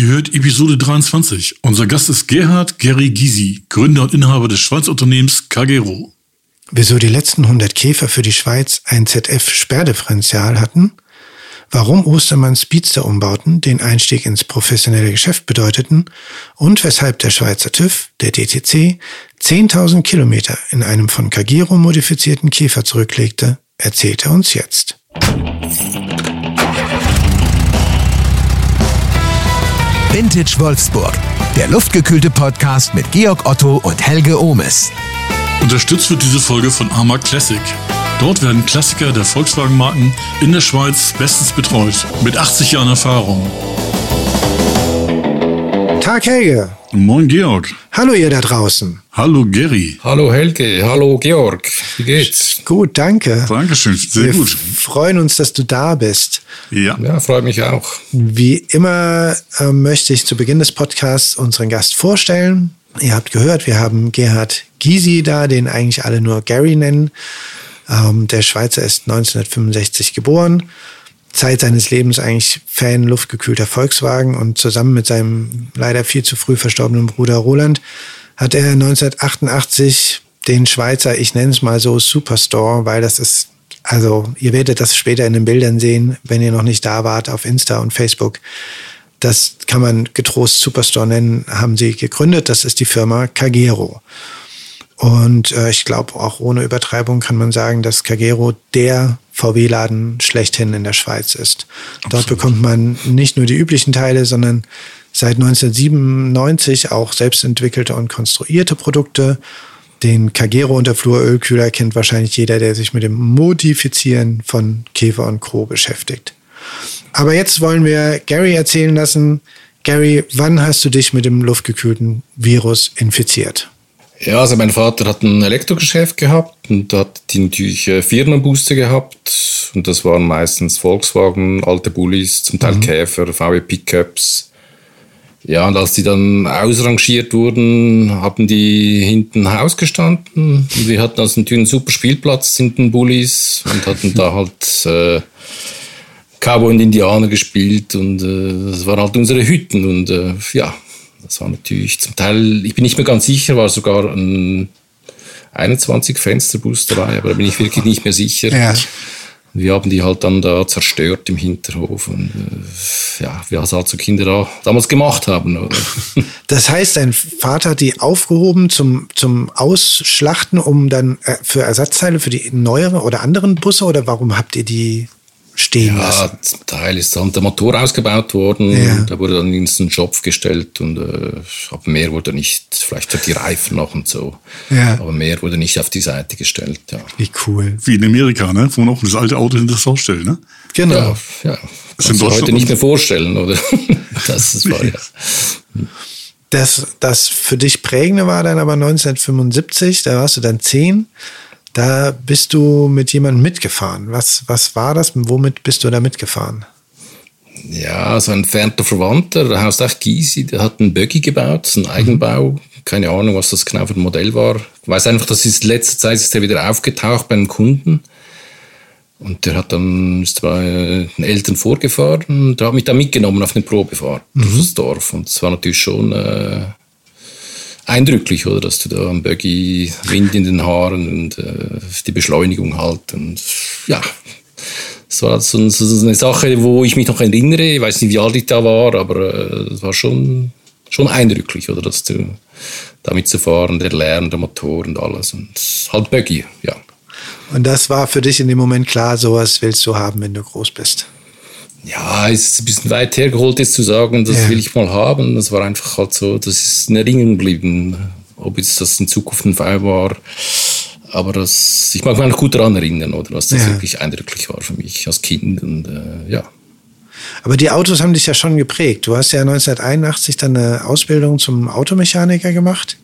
Ihr hört Episode 23. Unser Gast ist Gerhard Gary Gysi, Gründer und Inhaber des Schweizer Unternehmens Kagero. Wieso die letzten 100 Käfer für die Schweiz ein ZF-Sperrdifferential hatten, warum Ostermann Speedster-Umbauten den Einstieg ins professionelle Geschäft bedeuteten und weshalb der Schweizer TÜV, der DTC, 10.000 Kilometer in einem von Kagero modifizierten Käfer zurücklegte, erzählt er uns jetzt. Vintage Wolfsburg, der luftgekühlte Podcast mit Georg Otto und Helge Ohmes. Unterstützt wird diese Folge von Amag Classic. Dort werden Klassiker der Volkswagen-Marken in der Schweiz bestens betreut, mit 80 Jahren Erfahrung. Tag Helge. Moin Georg. Hallo ihr da draußen. Hallo Gary. Hallo Helge, hallo Georg. Wie geht's? Gut, danke. Dankeschön, sehr Wir gut. freuen uns, dass du da bist. Ja, freut mich auch. Wie immer möchte ich zu Beginn des Podcasts unseren Gast vorstellen. Ihr habt gehört, wir haben Gerhard Gysi da, den eigentlich alle nur Gary nennen. Der Schweizer ist 1965 geboren. Zeit seines Lebens eigentlich Fan luftgekühlter Volkswagen und zusammen mit seinem leider viel zu früh verstorbenen Bruder Roland hat er 1988 den Schweizer, ich nenne es mal so, Superstore, weil das ist, also ihr werdet das später in den Bildern sehen, wenn ihr noch nicht da wart auf Insta und Facebook. Das kann man getrost Superstore nennen, haben sie gegründet. Das ist die Firma Kagero. Und ich glaube, auch ohne Übertreibung kann man sagen, dass Kagero der VW-Laden schlechthin in der Schweiz ist. Absolut. Dort bekommt man nicht nur die üblichen Teile, sondern seit 1997 auch selbstentwickelte und konstruierte Produkte. Den Kagero Unterflurölkühler kennt wahrscheinlich jeder, der sich mit dem Modifizieren von Käfer und Co. beschäftigt. Aber jetzt wollen wir Gary erzählen lassen. Gary, wann hast du dich mit dem luftgekühlten Virus infiziert? Ja, also mein Vater hat ein Elektrogeschäft gehabt und hat natürlich Firmenbooster gehabt. Und das waren meistens Volkswagen, alte Bullis, zum Teil Käfer, VW Pickups. Ja, und als die dann ausrangiert wurden, haben die hinten im Haus gestanden. Und wir hatten also natürlich einen super Spielplatz in den Bullis und hatten da halt Cowboy und Indianer gespielt. Und das waren halt unsere Hütten. Und ja, das war natürlich zum Teil, ich bin nicht mehr ganz sicher, war sogar ein 21-Fensterbus dabei, aber da bin ich wirklich nicht mehr sicher. Ja. Wir haben die halt dann da zerstört im Hinterhof und ja, wie das halt so Kinder da damals gemacht haben. Oder? Das heißt, dein Vater hat die aufgehoben zum Ausschlachten, um dann für Ersatzteile für die neueren oder anderen Busse, oder warum habt ihr die stehen lassen? Ja, zum Teil ist dann der Motor ausgebaut worden, ja. Da wurde dann in den Schopf gestellt und aber mehr wurde nicht, vielleicht für die Reifen noch und so, ja. Aber mehr wurde nicht auf die Seite gestellt. Ja. Wie cool. Wie in Amerika, ne? Wo man auch das alte Auto hinter das Haus stellt, ne? Genau. Ja. Das kann man sich heute nicht mehr vorstellen, oder? Das war ja. Das für dich Prägende war dann aber 1975, da warst du dann 10. Da bist du mit jemandem mitgefahren. Was war das? Womit bist du da mitgefahren? Ja, so ein entfernter Verwandter, der heißt auch Gysi, der hat einen Buggy gebaut, so einen Eigenbau. Keine Ahnung, was das genau für ein Modell war. Ich weiß einfach, dass in letzter Zeit ist er wieder aufgetaucht bei einem Kunden. Und der hat dann ist bei den Eltern vorgefahren und der hat mich dann mitgenommen auf eine Probefahrt durch das Dorf. Und es war natürlich schon eindrücklich, oder, dass du da am Buggy, Wind in den Haaren und die Beschleunigung halt. Und ja, das war so eine Sache, wo ich mich noch erinnere. Ich weiß nicht, wie alt ich da war, aber es war schon eindrücklich, oder, dass du damit zu fahren, der Lärm, der Motor und alles. Und halt Buggy, ja. Und das war für dich in dem Moment klar, sowas willst du haben, wenn du groß bist? Ja, es ist ein bisschen weit hergeholt, jetzt zu sagen, das will ich mal haben. Das war einfach halt so, das ist in Erinnerung geblieben. Ob jetzt das in Zukunft ein Fall war. Aber ich mag mich noch gut daran erinnern, oder, was das wirklich eindrücklich war für mich als Kind. Und ja. Aber die Autos haben dich ja schon geprägt. Du hast ja 1981 dann eine Ausbildung zum Automechaniker gemacht.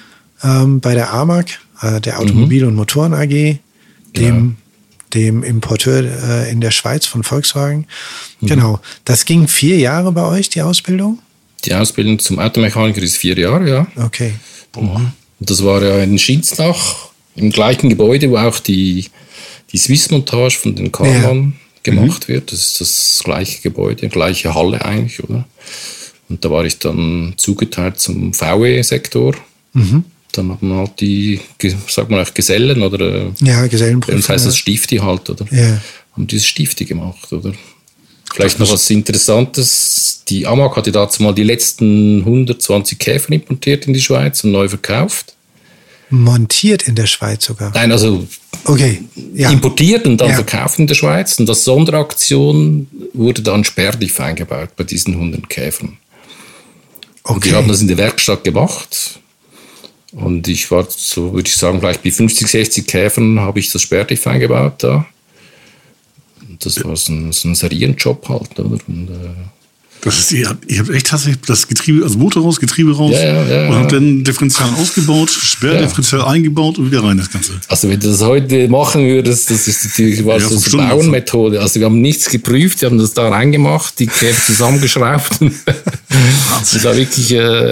Bei der Amag, der Automobil- und Motoren AG, dem Importeur in der Schweiz von Volkswagen. Genau. Das ging 4 Jahre bei euch, die Ausbildung? Die Ausbildung zum Automechaniker ist 4 Jahre, ja. Okay. Und das war ja in Schinsnach, im gleichen Gebäude, wo auch die Swiss-Montage von den Karmann gemacht wird. Das ist das gleiche Gebäude, gleiche Halle eigentlich, oder? Und da war ich dann zugeteilt zum VW-Sektor. Dann haben halt die, sagt man auch Gesellen oder Gesellenprüfer. Das heißt das Stifti halt, oder? Ja. Haben dieses Stifti gemacht, oder? Vielleicht noch was Interessantes. Die AMAG hatte dazu mal die letzten 120 Käfer importiert in die Schweiz und neu verkauft. Montiert in der Schweiz sogar? Nein, also importiert und dann verkauft in der Schweiz. Und als Sonderaktion wurde dann Sperrdiff eingebaut bei diesen 100 Käfern. Und die haben das in der Werkstatt gemacht. Und ich war so, würde ich sagen, vielleicht bei 50, 60 Käfern habe ich das Sperrdiff eingebaut da. Und das war so ein Serienjob halt, oder? Und, das ist, ihr habt echt tatsächlich das Getriebe, also Motor raus, Getriebe raus und habt dann Differential ausgebaut, Sperrdifferential eingebaut und wieder rein das Ganze. Also wenn du das heute machen würdest, das ist natürlich so eine Bauernmethode. Also wir haben nichts geprüft, wir haben das da reingemacht, die Käfer zusammengeschraubt. Das war wirklich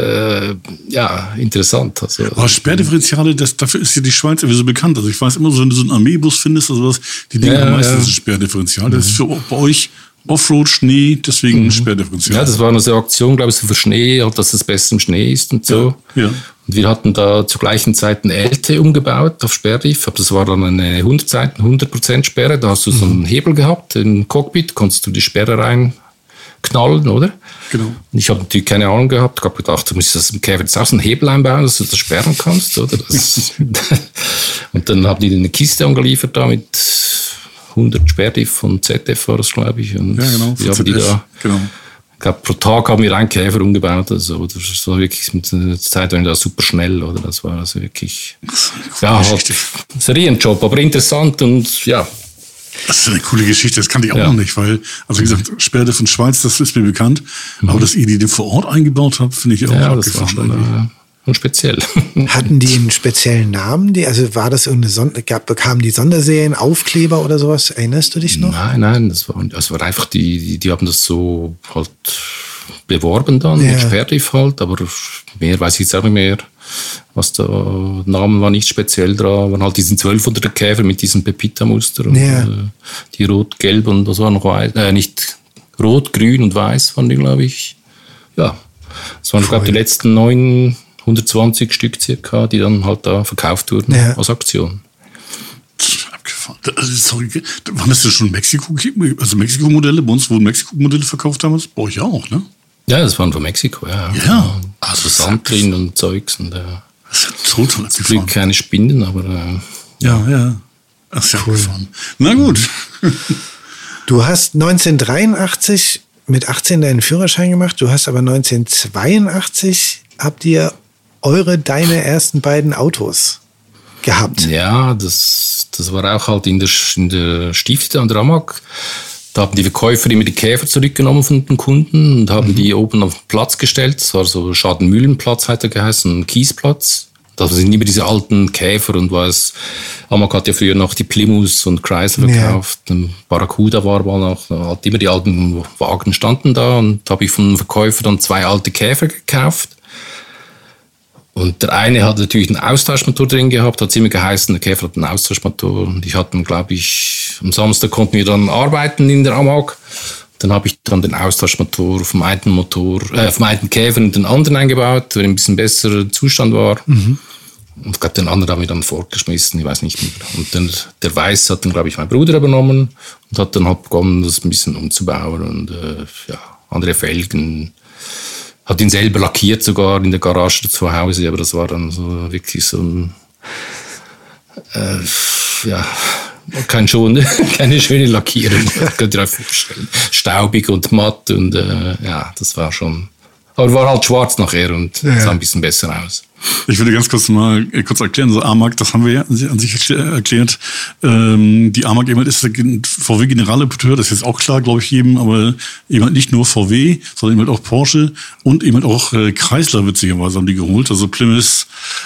interessant. Also, aber Sperrdifferentiale, dafür ist ja die Schweiz so bekannt. Also ich weiß immer so, wenn du so einen Armeebus findest oder sowas, die Dinge haben meistens ein Sperrdifferential. Das ist für bei euch Offroad, Schnee, deswegen Sperrdifferential. Ja, das war eine Aktion, glaube ich, so für Schnee, halt, dass es besser im Schnee ist und so. Ja. Und wir hatten da zur gleichen Zeit ein LT umgebaut auf Sperrdiff, aber das war dann eine 100% Sperre. Da hast du so einen Hebel gehabt im Cockpit, konntest du die Sperre reinknallen, oder? Genau. Und ich habe natürlich keine Ahnung gehabt, ich habe gedacht, du musst das im Käfer jetzt auch so einen Hebel einbauen, dass du das sperren kannst, oder? Und dann haben die eine Kiste angeliefert da mit 100 Sperrdiff und ZF war das, glaube ich. Und genau. Wir haben die da, ich glaube, pro Tag haben wir einen Käfer umgebaut. Also, das war wirklich mit der Zeit war ich da super schnell, oder? Das war also wirklich, halt Serienjob, aber interessant und ja. Das ist eine coole Geschichte, das kannte ich auch noch nicht, weil, also wie gesagt, Sperrdiff und Schweiz, das ist mir bekannt. Aber dass ihr die vor Ort eingebaut habt, finde ich auch abgefahren. Das war schon, und speziell. Hatten die einen speziellen Namen? Also war das irgendeine bekamen die Sonderserien, Aufkleber oder sowas? Erinnerst du dich noch? Nein, das war einfach, die haben das so halt beworben dann, mit Sperrdiff halt, aber mehr weiß ich jetzt auch nicht mehr. Was der Name war nicht speziell dran, waren halt diesen 1200er Käfer mit diesem Pepita-Muster und die rot-gelb und das war noch weiß, nicht rot, grün und weiß waren die, glaube ich. Ja, das waren, glaube ich, die letzten 120 Stück circa, die dann halt da verkauft wurden als Aktion. Abgefahren. Sorry, waren das denn schon Mexiko-Modelle? Bei uns wurden Mexiko-Modelle verkauft damals? Bei euch auch, ne? Ja, das waren von Mexiko, ja. Ja. Also Sand drin und Zeugs. Und, das ist ja total abgefahren. Zum Glück keine Spinnen, aber... Ja. Das ist ja abgefahren. Na gut. Du hast 1983 mit 18 deinen Führerschein gemacht. Du hast aber 1982 habt ihr deine ersten beiden Autos gehabt. Ja, das war auch halt in der Stifte an der AMAG. Da haben die Verkäufer immer die Käfer zurückgenommen von den Kunden und haben die oben auf den Platz gestellt. Das war so Schadenmühlenplatz, hat er geheißen, ein Kiesplatz. Da sind immer diese alten Käfer und AMAG hat ja früher noch die Plymouth und Chrysler verkauft. Ja. Barracuda war mal noch, halt immer die alten Wagen standen da und da habe ich vom Verkäufer dann 2 alte Käfer gekauft. Und der eine hat natürlich einen Austauschmotor drin gehabt, hat es immer geheißen, der Käfer hat einen Austauschmotor. Und ich hatte, glaube ich, am Samstag konnten wir dann arbeiten in der AMAG. Dann habe ich dann den Austauschmotor vom einen Käfer in den anderen eingebaut, der ein bisschen besserer Zustand war. Und ich glaube, den anderen haben wir dann fortgeschmissen, ich weiß nicht mehr. Und dann, der Weiß hat dann, glaube ich, mein Bruder übernommen und hat dann halt begonnen, das ein bisschen umzubauen und andere Felgen. Hat ihn selber lackiert sogar in der Garage zu Hause, aber das war dann so wirklich so ein, keine schöne Lackierung. Könnt ihr euch vorstellen. Staubig und matt und das war schon, aber war halt schwarz nachher und sah ein bisschen besser aus. Ich würde ganz kurz erklären, so AMAG, das haben wir ja an sich erklärt. Die AMAG eben ist der VW-Generalimporteur, das ist jetzt auch klar, glaube ich, jedem, aber eben halt nicht nur VW, sondern eben halt auch Porsche und eben halt auch Chrysler, witzigerweise, haben die geholt. Also Plymouth,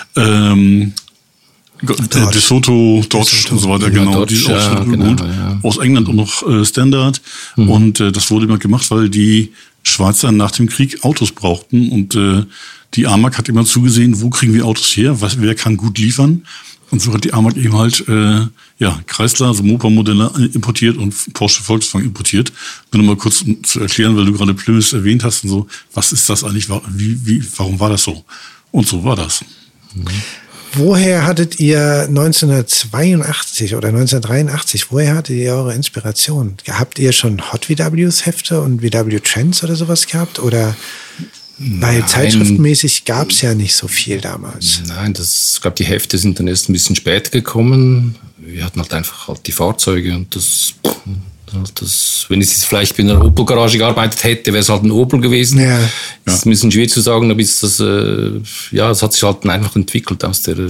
DeSoto, Dodge und so weiter, genau. Die auch geholt. Ja. Aus England und noch Standard. Und das wurde immer gemacht, weil die Schweizer nach dem Krieg Autos brauchten und die AMAG hat immer zugesehen, wo kriegen wir Autos her, wer kann gut liefern. Und so hat die AMAG eben halt Chrysler, also Mopa-Modelle importiert und Porsche Volkswagen importiert. Nur noch mal kurz um zu erklären, weil du gerade Plymouth erwähnt hast und so, was ist das eigentlich, warum war das so? Und so war das. Woher hattet ihr 1982 oder 1983, woher hattet ihr eure Inspiration? Habt ihr schon Hot VWs Hefte und VW Trends oder sowas gehabt? Oder weil zeitschriftenmäßig gab es ja nicht so viel damals. Nein, ich glaube, die Hefte sind dann erst ein bisschen später gekommen. Wir hatten halt einfach die Fahrzeuge und das, wenn ich jetzt vielleicht in einer Opel-Garage gearbeitet hätte, wäre es halt ein Opel gewesen. Ja. Das ist ein bisschen schwer zu sagen, aber es hat sich halt einfach entwickelt aus der,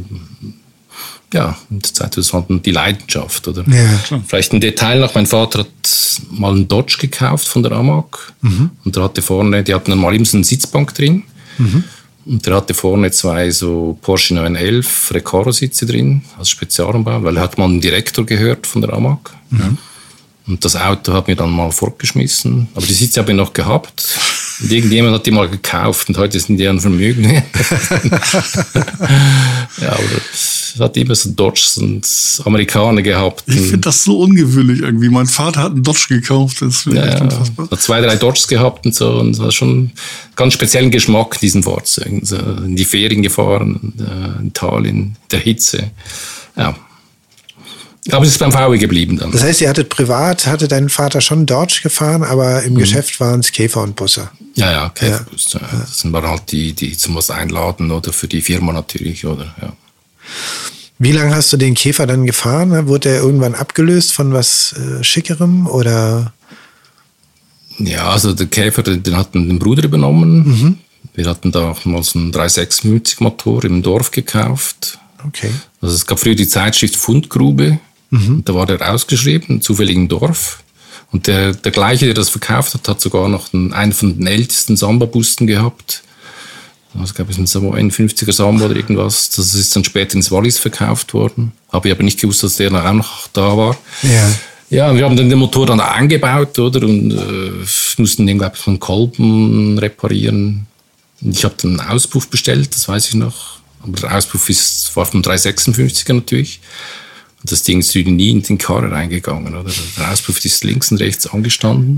in der Zeit, das war die Leidenschaft, oder? Ja, klar. Vielleicht ein Detail noch, mein Vater hat mal einen Dodge gekauft von der AMAG und der hatte vorne, die hatten dann mal eben so eine Sitzbank drin und der hatte vorne 2 so Porsche 911 Recaro-Sitze drin, als Spezialumbau, weil er hat mal einen Direktor gehört von der AMAG. Und das Auto hat mir dann mal fortgeschmissen. Aber die Sitze habe ich noch gehabt. Und irgendjemand hat die mal gekauft und heute sind die ein Vermögen. Ja, aber es hat immer so Dodges und Amerikaner gehabt. Ich finde das so ungewöhnlich irgendwie. Mein Vater hat einen Dodge gekauft. Das ist echt unfassbar. Hat 2, 3 Dodges gehabt und so. Und das war schon einen ganz speziellen Geschmack, diesen Fahrzeugen. So in die Ferien gefahren, in Italien, der Hitze. Ja. Aber es ist beim VW geblieben dann. Das heißt, ihr hattet privat, hatte dein Vater schon Dodge gefahren, aber im Geschäft waren es Käfer und Busse. Ja, Käferbusse. Ja. Das waren halt die zum was einladen oder für die Firma natürlich, oder? Ja. Wie lange hast du den Käfer dann gefahren? Wurde er irgendwann abgelöst von was Schickerem oder? Ja, also der Käfer, den hat den Bruder übernommen. Wir hatten da auch mal so einen 356 Motor im Dorf gekauft. Okay. Also es gab früher die Zeitschrift Fundgrube. Und da war der ausgeschrieben, zufällig im Dorf. Und der gleiche, der das verkauft hat, hat sogar noch einen von den ältesten Samba-Bussen gehabt. Also gab es einen 51er Samba oder irgendwas. Das ist dann später ins Wallis verkauft worden. Habe ich aber nicht gewusst, dass der dann auch noch da war. Ja. Ja, wir haben dann den Motor dann eingebaut, oder? Und mussten den, glaube ich, von Kolben reparieren. Und ich habe dann einen Auspuff bestellt, das weiß ich noch. Aber der Auspuff war vom 356er natürlich. Und das Ding ist nie in den Karren reingegangen, oder? Der Auspuff ist links und rechts angestanden.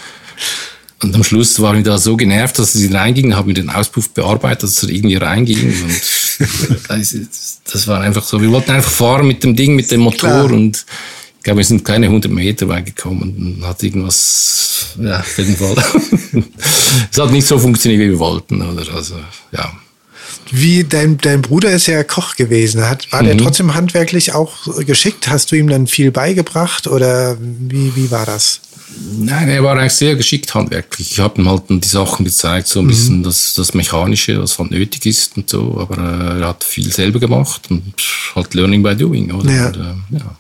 Und am Schluss war ich da so genervt, dass es reinging, habe mir den Auspuff bearbeitet, dass er irgendwie reinging. Und das war einfach so. Wir wollten einfach fahren mit dem Ding, mit dem Motor. Klar. Und ich glaube, wir sind keine 100 Meter weit gekommen und hat irgendwas, auf jeden Fall. Es hat nicht so funktioniert, wie wir wollten, oder? Also, ja. Wie dein Bruder ist ja Koch gewesen. War der trotzdem handwerklich auch geschickt? Hast du ihm dann viel beigebracht oder wie war das? Nein, er war eigentlich sehr geschickt handwerklich. Ich habe ihm halt die Sachen gezeigt, so ein bisschen das Mechanische, was halt nötig ist und so. Aber er hat viel selber gemacht und halt Learning by Doing, oder? Ja. Und, ja.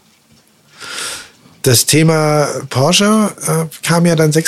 Das Thema Porsche kam ja dann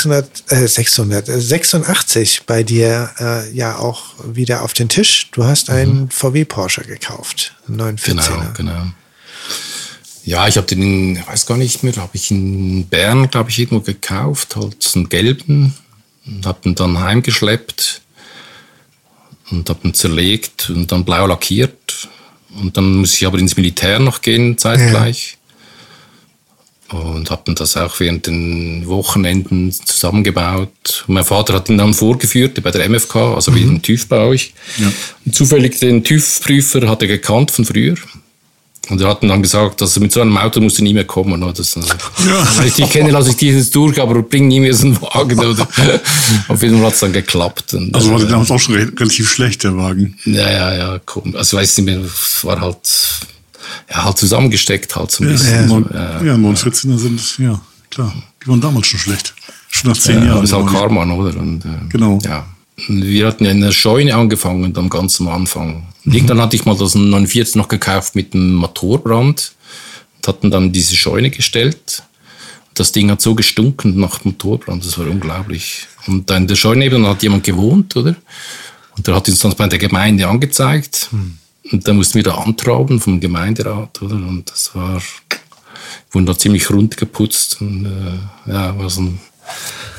86 bei dir ja auch wieder auf den Tisch. Du hast einen VW Porsche gekauft, einen 914er. Genau. Ja, ich habe den, ich weiß gar nicht mehr, habe ich in Bern, glaube ich, irgendwo gekauft, halt einen gelben, und habe den dann heimgeschleppt und habe ihn zerlegt und dann blau lackiert. Und dann muss ich aber ins Militär noch gehen, zeitgleich. Ja. Und habe dann das auch während den Wochenenden zusammengebaut. Und mein Vater hat ihn dann vorgeführt bei der MFK, also wie ein TÜV bei euch. Ja. Und zufällig den TÜV-Prüfer hat er gekannt von früher. Und er hat dann gesagt, dass mit so einem Auto musst du nie mehr kommen. Oder? Ich kenne, lasse ich dieses durch, aber bring nie mehr so einen Wagen. Oder? Auf jeden Fall hat es dann geklappt. Und, also war der damals auch schon relativ schlecht, der Wagen. Ja, komm. Also weiß nicht mehr, war halt zusammengesteckt halt so ein bisschen. 914er sind, ja, klar. Die waren damals schon schlecht. Schon nach 10 Jahren. Das ist halt Karmann, oder? Und, genau. Ja. Und wir hatten ja in der Scheune angefangen, dann ganz am Anfang. Und irgendwann hatte ich mal das 914 noch gekauft mit einem Motorbrand und hatten dann diese Scheune gestellt. Das Ding hat so gestunken nach Motorbrand, das war unglaublich. Und dann in der Scheune eben hat jemand gewohnt, oder? Und der hat uns dann bei der Gemeinde angezeigt. Und dann mussten wir da antraben vom Gemeinderat, oder? Und das wurden da ziemlich rund geputzt. Und war so ein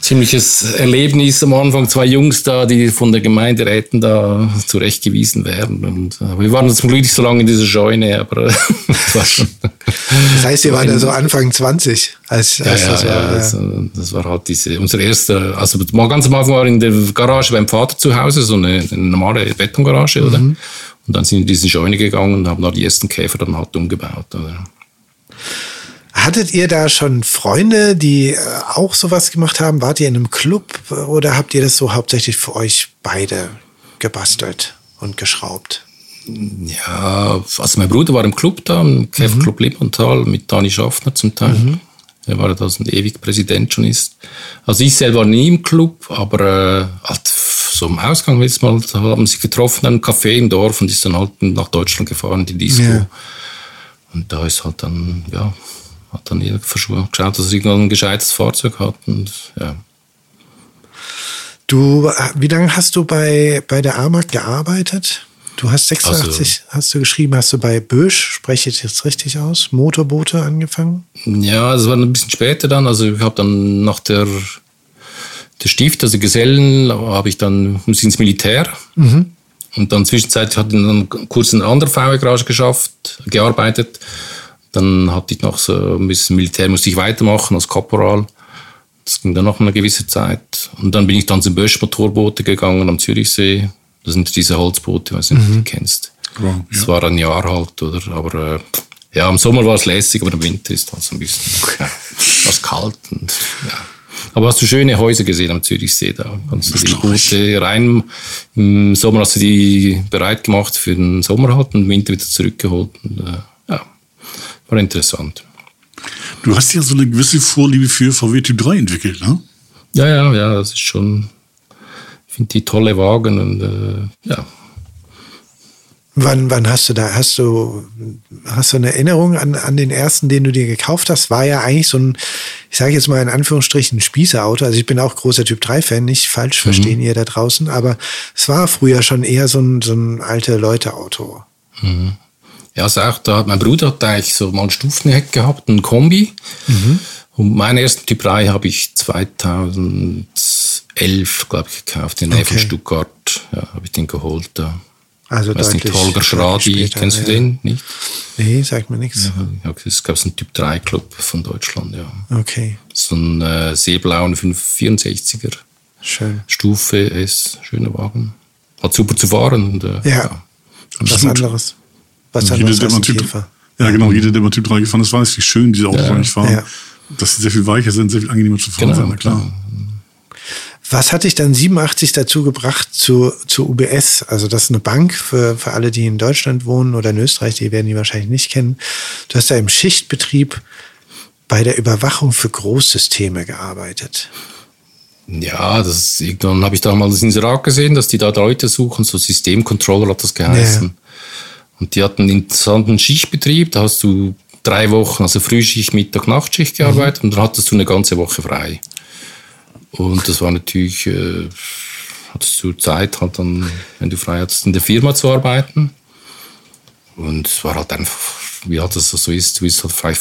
ziemliches Erlebnis am Anfang. 2 Jungs da, die von der Gemeinderäten da zurechtgewiesen werden. Und wir waren zum Glück nicht so lange in dieser Scheune, aber das war schon. Das heißt, ihr waren da so Anfang 20, als das war. Also, das war halt unser erster, also mal ganz am Anfang war in der Garage beim Vater zu Hause, so eine normale Betongarage, oder? Und dann sind wir in diese Scheune gegangen und haben da die ersten Käfer dann halt umgebaut, oder? Hattet ihr da schon Freunde, die auch sowas gemacht haben? Wart ihr in einem Club oder habt ihr das so hauptsächlich für euch beide gebastelt und geschraubt? Ja, also mein Bruder war im Club da, im Käferclub Lippmantal mit Dani Schaffner zum Teil. Er war da so ein ewig Präsident schon ist. Also ich selber war nie im Club, aber halt so im Ausgang jetzt mal, da haben sie getroffen in einem Café im Dorf und ist dann halt nach Deutschland gefahren, die Disco. Ja. Und da ist halt dann, ja, hat dann jeder geschaut, dass er irgendwann ein gescheites Fahrzeug hat. Und, ja. Wie lange hast du bei der AMAG gearbeitet? Du hast 86, hast du geschrieben, hast du bei Bösch, spreche ich jetzt richtig aus, Motorboote angefangen? Ja, das war ein bisschen später dann. Also ich habe dann nach der Stift, also Gesellen, habe ich dann ins Militär. Und dann zwischenzeitlich hatte ich dann kurz in einer anderen VW-Garage gearbeitet. Dann hatte ich noch so ein bisschen Militär, musste ich weitermachen als Korporal. Das ging dann noch eine gewisse Zeit. Und dann bin ich dann zum Bösch-Motorboote gegangen am Zürichsee. Das sind diese Holzboote, ich weiß nicht, ob du die kennst. Wow, ja. Das war ein Jahr halt, oder? Aber ja, im Sommer war es lässig, aber im Winter ist halt so ein bisschen was kalt. Und, ja. Aber hast du schöne Häuser gesehen am Zürichsee? Da kannst du die Boote rein. Im Sommer hast du die bereit gemacht für den Sommer halt und im Winter wieder zurückgeholt. Und, ja, war interessant. Du hast ja so eine gewisse Vorliebe für VW Typ 3 entwickelt, ne? Ja, das ist schon. Ich finde die tolle Wagen und ja. Wann hast du da, hast du eine Erinnerung an den ersten, den du dir gekauft hast? War ja eigentlich so ein, ich sage jetzt mal in Anführungsstrichen, Spießerauto. Also ich bin auch großer Typ 3-Fan, nicht falsch verstehen ihr da draußen, aber es war früher schon eher so ein alte Leute-Auto. Ja, also auch da, mein Bruder hat eigentlich so mal ein Stufenheck gehabt, ein Kombi. Und meinen ersten Typ 3 habe ich 2011, glaube ich, gekauft, in der Nähe von Stuttgart. Ja, habe ich den geholt da. Also weiß nicht, Holger Schradi, kennst du den nicht? Nee, sagt mir nichts. Ja, es gab einen Typ 3 Club von Deutschland, ja. Okay. So ein seeblauen 564er. Schön. Stufe S, schöner Wagen. Hat super zu fahren. Und, ja. Was anderes. Was anderes als ein Käfer. Ja, genau. Jeder, der mal Typ 3 gefahren ist, weiß, wie schön diese Autos eigentlich fahren. Ja. Dass sie sehr viel weicher sind, sehr viel angenehmer zu fahren sind, na klar. Was hat dich dann 87 dazu gebracht zur UBS? Also das ist eine Bank für alle, die in Deutschland wohnen oder in Österreich, die werden die wahrscheinlich nicht kennen. Du hast da im Schichtbetrieb bei der Überwachung für Großsysteme gearbeitet. Ja, irgendwann habe ich da mal das Inserat gesehen, dass die da Leute suchen, so Systemcontroller hat das geheißen. Ja. Und die hatten einen interessanten Schichtbetrieb, da hast du 3 Wochen, also Frühschicht, Mittag, Nachtschicht gearbeitet und dann hattest du eine ganze Woche frei. Und das war natürlich, hattest du Zeit, halt dann, wenn du frei hattest, in der Firma zu arbeiten. Und es war halt einfach, wie halt das so ist, du bist halt frei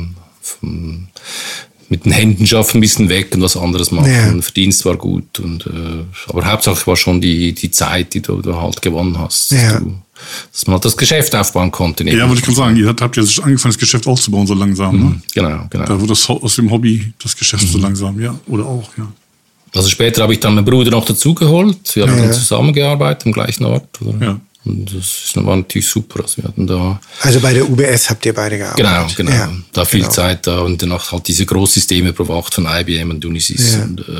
mit den Händen schaffen, ein bisschen weg und was anderes machen. Ja. Der Verdienst war gut. Aber hauptsächlich war schon die Zeit, die du halt gewonnen hast. Ja. Dass man halt das Geschäft aufbauen konnte. Ja, wollte ich gerade sagen, ihr habt ja angefangen, das Geschäft aufzubauen so langsam. Ne? Genau. Da wurde aus dem Hobby das Geschäft so langsam, ja. Oder auch, ja. Also später habe ich dann meinen Bruder noch dazugeholt. Wir haben dann zusammengearbeitet am gleichen Ort. Oder? Ja. Und das war natürlich super. Also, wir hatten da bei der UBS habt ihr beide gearbeitet? Genau. Ja, da viel Zeit da und danach halt diese Großsysteme überwacht von IBM und Unisys. Ja. Und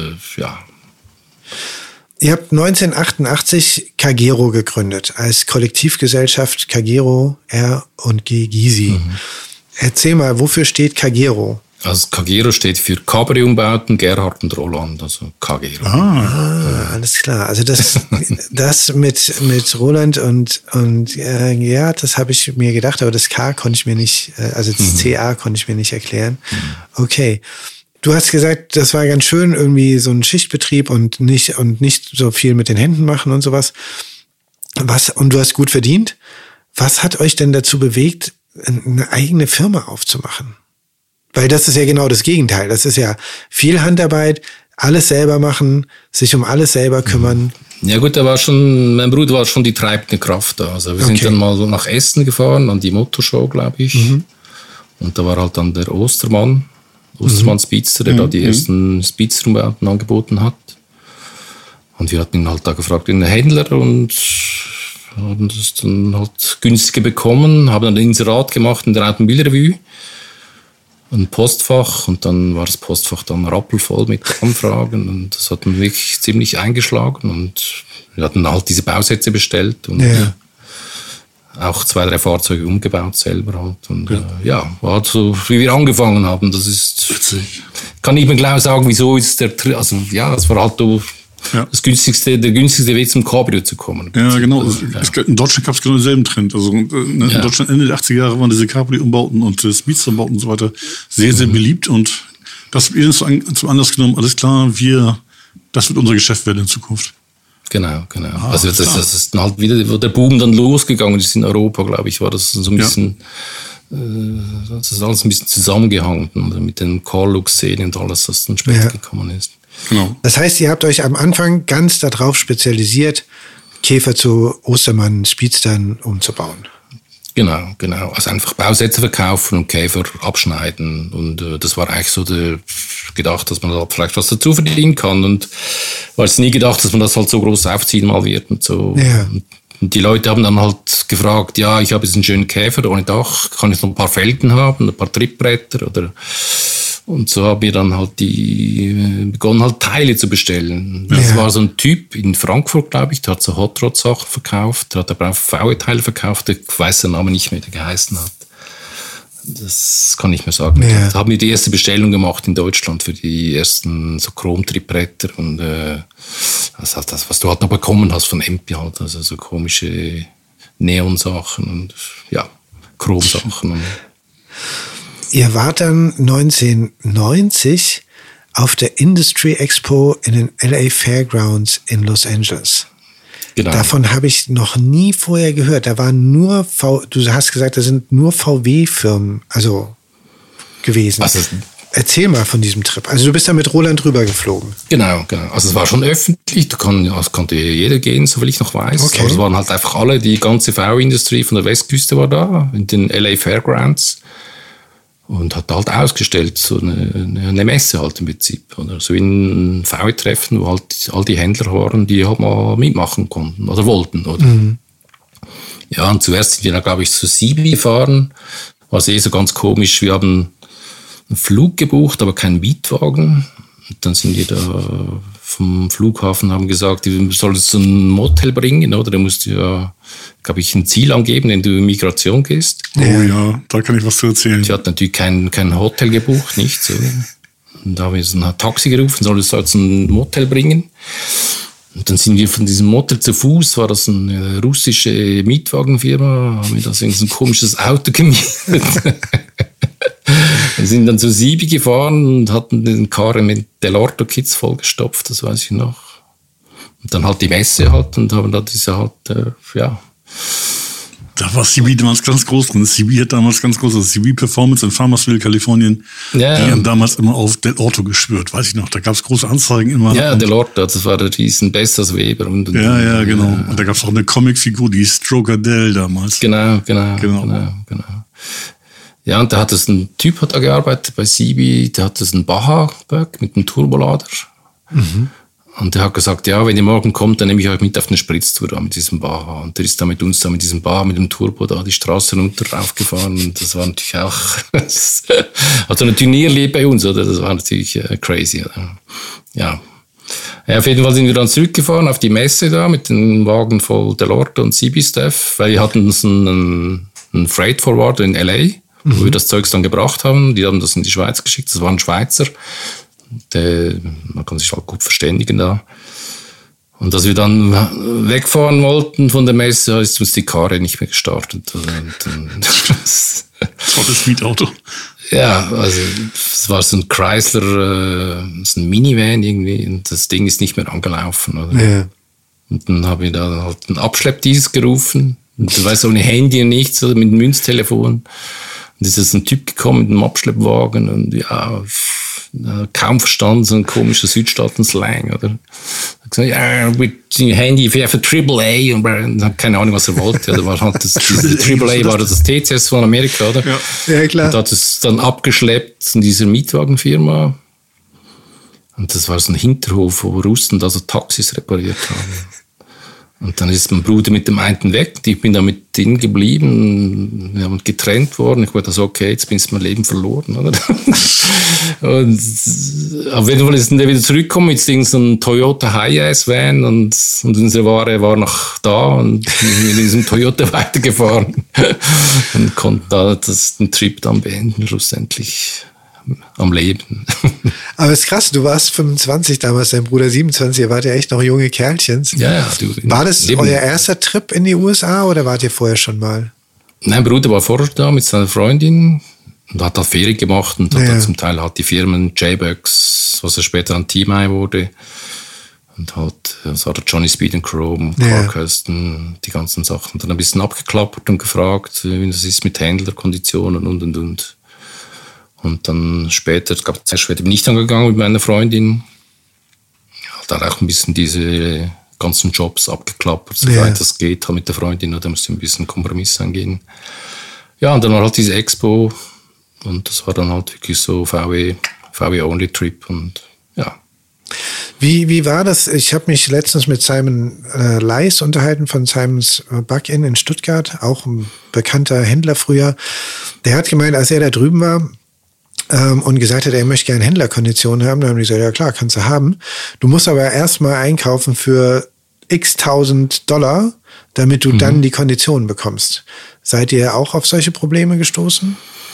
Ihr habt 1988 Kagero gegründet, als Kollektivgesellschaft Kagero R&G Gysi. Erzähl mal, wofür steht Kagero? Also Kagero steht für Cabrio-Umbauten, Gerhard und Roland, also Kagero. Alles klar. Also das mit Roland und ja, das habe ich mir gedacht, aber das K konnte ich mir nicht, also das CA konnte ich mir nicht erklären. Okay. Du hast gesagt, das war ganz schön, irgendwie so ein Schichtbetrieb und nicht so viel mit den Händen machen und sowas. Und du hast gut verdient. Was hat euch denn dazu bewegt, eine eigene Firma aufzumachen? Weil das ist ja genau das Gegenteil. Das ist ja viel Handarbeit, alles selber machen, sich um alles selber kümmern. Ja gut, mein Bruder war schon die treibende Kraft da. Also wir sind dann mal nach Essen gefahren, an die Motorshow, glaube ich. Und da war halt dann der Ostermann Speedster, der da die ersten Speedster-Umbauten angeboten hat. Und wir hatten ihn halt da gefragt, den Händler, und haben das dann halt günstiger bekommen, haben dann ein Inserat gemacht in der Automobilrevue, ein Postfach, und dann war das Postfach dann rappelvoll mit Anfragen, und das hat dann wirklich ziemlich eingeschlagen, und wir hatten halt diese Bausätze bestellt und auch 2, 3 Fahrzeuge umgebaut selber halt, und war halt so, wie wir angefangen haben. Das ist, kann ich mir genau sagen, wieso ist es war halt so der günstigste Weg zum Cabrio zu kommen. Ja, genau. In Deutschland gab es genau denselben Trend. Also in Deutschland Ende der 80er Jahre waren diese Cabrio-Umbauten und Speedster-Umbauten und so weiter sehr, sehr beliebt, und das wird zum Anlass genommen, alles klar, das wird unser Geschäft werden in Zukunft. Genau. Also das ist dann halt wieder, wo der Boom dann losgegangen ist in Europa, glaube ich, war das so ein bisschen, das ist alles ein bisschen zusammengehangen, also mit den Car-Look-Szenen und alles, was dann später gekommen ist. Genau. Das heißt, ihr habt euch am Anfang ganz darauf spezialisiert, Käfer zu Ostermann Speedstern umzubauen. Genau. Also einfach Bausätze verkaufen und Käfer abschneiden. Und das war eigentlich so gedacht, dass man da vielleicht was dazu verdienen kann. Und war es nie gedacht, dass man das halt so groß aufziehen mal wird und so. Ja. Und die Leute haben dann halt gefragt, ich habe jetzt einen schönen Käfer ohne Dach, kann ich noch ein paar Felgen haben, ein paar Trittbretter oder... Und so haben wir dann halt begonnen, halt Teile zu bestellen. Das war so ein Typ in Frankfurt, glaube ich, der hat so Hot Rod Sachen verkauft, der hat aber auch VW-Teile verkauft, ich weiß den Namen nicht mehr, der geheißen hat. Das kann ich mir sagen. Da haben wir die erste Bestellung gemacht in Deutschland für die ersten so Chrom-Trittbretter und das heißt das, was du halt noch bekommen hast von Empi halt, also so komische Neon-Sachen und Chrom-Sachen. Ihr wart dann 1990 auf der Industry Expo in den LA Fairgrounds in Los Angeles. Genau. Davon habe ich noch nie vorher gehört. Da waren nur du hast gesagt, da sind nur VW-Firmen gewesen. Erzähl mal von diesem Trip. Also du bist da mit Roland rüber geflogen. Genau. Also es war schon öffentlich, es konnte jeder gehen, soviel ich noch weiß. Okay. Aber es waren halt einfach alle, die ganze VW-Industrie von der Westküste war da, in den LA Fairgrounds. Und hat halt ausgestellt, so eine Messe halt im Prinzip. Oder so wie ein VW-Treffen, wo halt all die Händler waren, die halt mal mitmachen konnten oder wollten. Oder? Ja, und zuerst sind wir dann, glaube ich, zu Sibi gefahren. War so ganz komisch. Wir haben einen Flug gebucht, aber keinen Mietwagen. Und dann sind wir da vom Flughafen, haben gesagt, du solltest so ein Motel bringen, oder? Da musst du ja, glaube ich, ein Ziel angeben, wenn du in Migration gehst. Oh ja, da kann ich was zu erzählen. Sie hat natürlich kein Hotel gebucht, nichts. Und da haben wir so ein Taxi gerufen, solltest du jetzt ein Motel bringen. Und dann sind wir von diesem Motel zu Fuß, war das eine russische Mietwagenfirma, haben wir da so ein komisches Auto gemietet. Wir sind dann zu Sibi gefahren und hatten den Karren mit Dell'Orto-Kits vollgestopft, das weiß ich noch. Und dann halt die Messe halt und haben da diese halt, Da war Sibi damals ganz groß drin. Sibi hat damals ganz groß, Sibi Performance in Farmersville, Kalifornien. Die haben damals immer auf Dell'Orto geschwört, weiß ich noch. Da gab es große Anzeigen immer. Ja, Dell'Orto, das war der riesen Bessers Weber. Ja, genau. Und da gab es auch eine Comicfigur, die Stroker Dell damals. Genau. Ja, und da hat es ein Typ hat da gearbeitet bei Sibi, der hat einen Baja-Bug mit einem Turbolader. Und der hat gesagt, wenn ihr morgen kommt, dann nehme ich euch mit auf eine Spritztour da mit diesem Baja. Und der ist da mit uns da mit diesem Baja, mit dem Turbo da die Straße runter raufgefahren. Und das war natürlich auch also eine Turnierlied bei uns, oder? Das war natürlich crazy. Oder? Ja, auf jeden Fall sind wir dann zurückgefahren auf die Messe da mit dem Wagen voll Dell'Orto und Sibi-Stuff, weil wir hatten einen Freight Forwarder in L.A., wo wir das Zeugs dann gebracht haben. Die haben das in die Schweiz geschickt. Das war ein Schweizer. Man kann sich halt gut verständigen da. Und als wir dann wegfahren wollten von der Messe, ist uns die Karre nicht mehr gestartet. Das war das Mietauto. Ja, also es war so ein Chrysler, so ein Minivan irgendwie. Und das Ding ist nicht mehr angelaufen. Oder? Ja. Und dann habe ich da halt einen Abschleppdienst gerufen. Und du weißt, ohne Handy und nichts, oder mit dem Münztelefon. Und es ist ein Typ gekommen mit einem Abschleppwagen und kaum verstanden, so ein komischer Südstaaten-Slang, oder? Gesagt, ja, mit dem Handy für AAA und keine Ahnung, was er wollte. Oder war halt AAA war das TCS von Amerika, oder? Ja, klar. Und hat es dann abgeschleppt in dieser Mietwagenfirma. Und das war so ein Hinterhof, wo Russen da so Taxis repariert haben. Und dann ist mein Bruder mit dem einen weg. Ich bin da mit denen geblieben. Wir haben getrennt worden. Ich dachte, okay, jetzt bin ich mein Leben verloren, oder? Und auf jeden Fall ist dann der wieder zurückgekommen mit so einem Toyota Hi-Ace-Van und unsere Ware war noch da und in diesem Toyota weitergefahren und konnte da den Trip dann beenden, schlussendlich am Leben. Aber es ist krass, du warst 25 damals, dein Bruder 27, ihr wart ja echt noch junge Kerlchens. Ja. War das euer erster Trip in die USA oder wart ihr vorher schon mal? Nein, Bruder war vorher da mit seiner Freundin und hat da Ferien gemacht und hat dann zum Teil die Firmen J-Bucks, was er später an Team-Eye wurde, und das war der Johnny Speed and Chrome, Carcaston, die ganzen Sachen. Dann ein bisschen abgeklappert und gefragt, wie das ist mit Händlerkonditionen und. Und dann später, ich glaube, zuerst bin ich dann gegangen mit meiner Freundin. Dann auch ein bisschen diese ganzen Jobs abgeklappert, soweit das geht, halt mit der Freundin, da musste ein bisschen Kompromiss eingehen. Ja, und dann war halt diese Expo und das war dann halt wirklich so VW-Only-Trip und ja. Wie war das? Ich habe mich letztens mit Simon Leis unterhalten von Simons Buck-In in Stuttgart, auch ein bekannter Händler früher. Der hat gemeint, als er da drüben war, und gesagt hat, er möchte gerne Händlerkonditionen haben. Dann haben die gesagt, ja klar, kannst du haben. Du musst aber erstmal einkaufen für x $1000, damit du dann die Konditionen bekommst. Seid ihr auch auf solche Probleme gestoßen?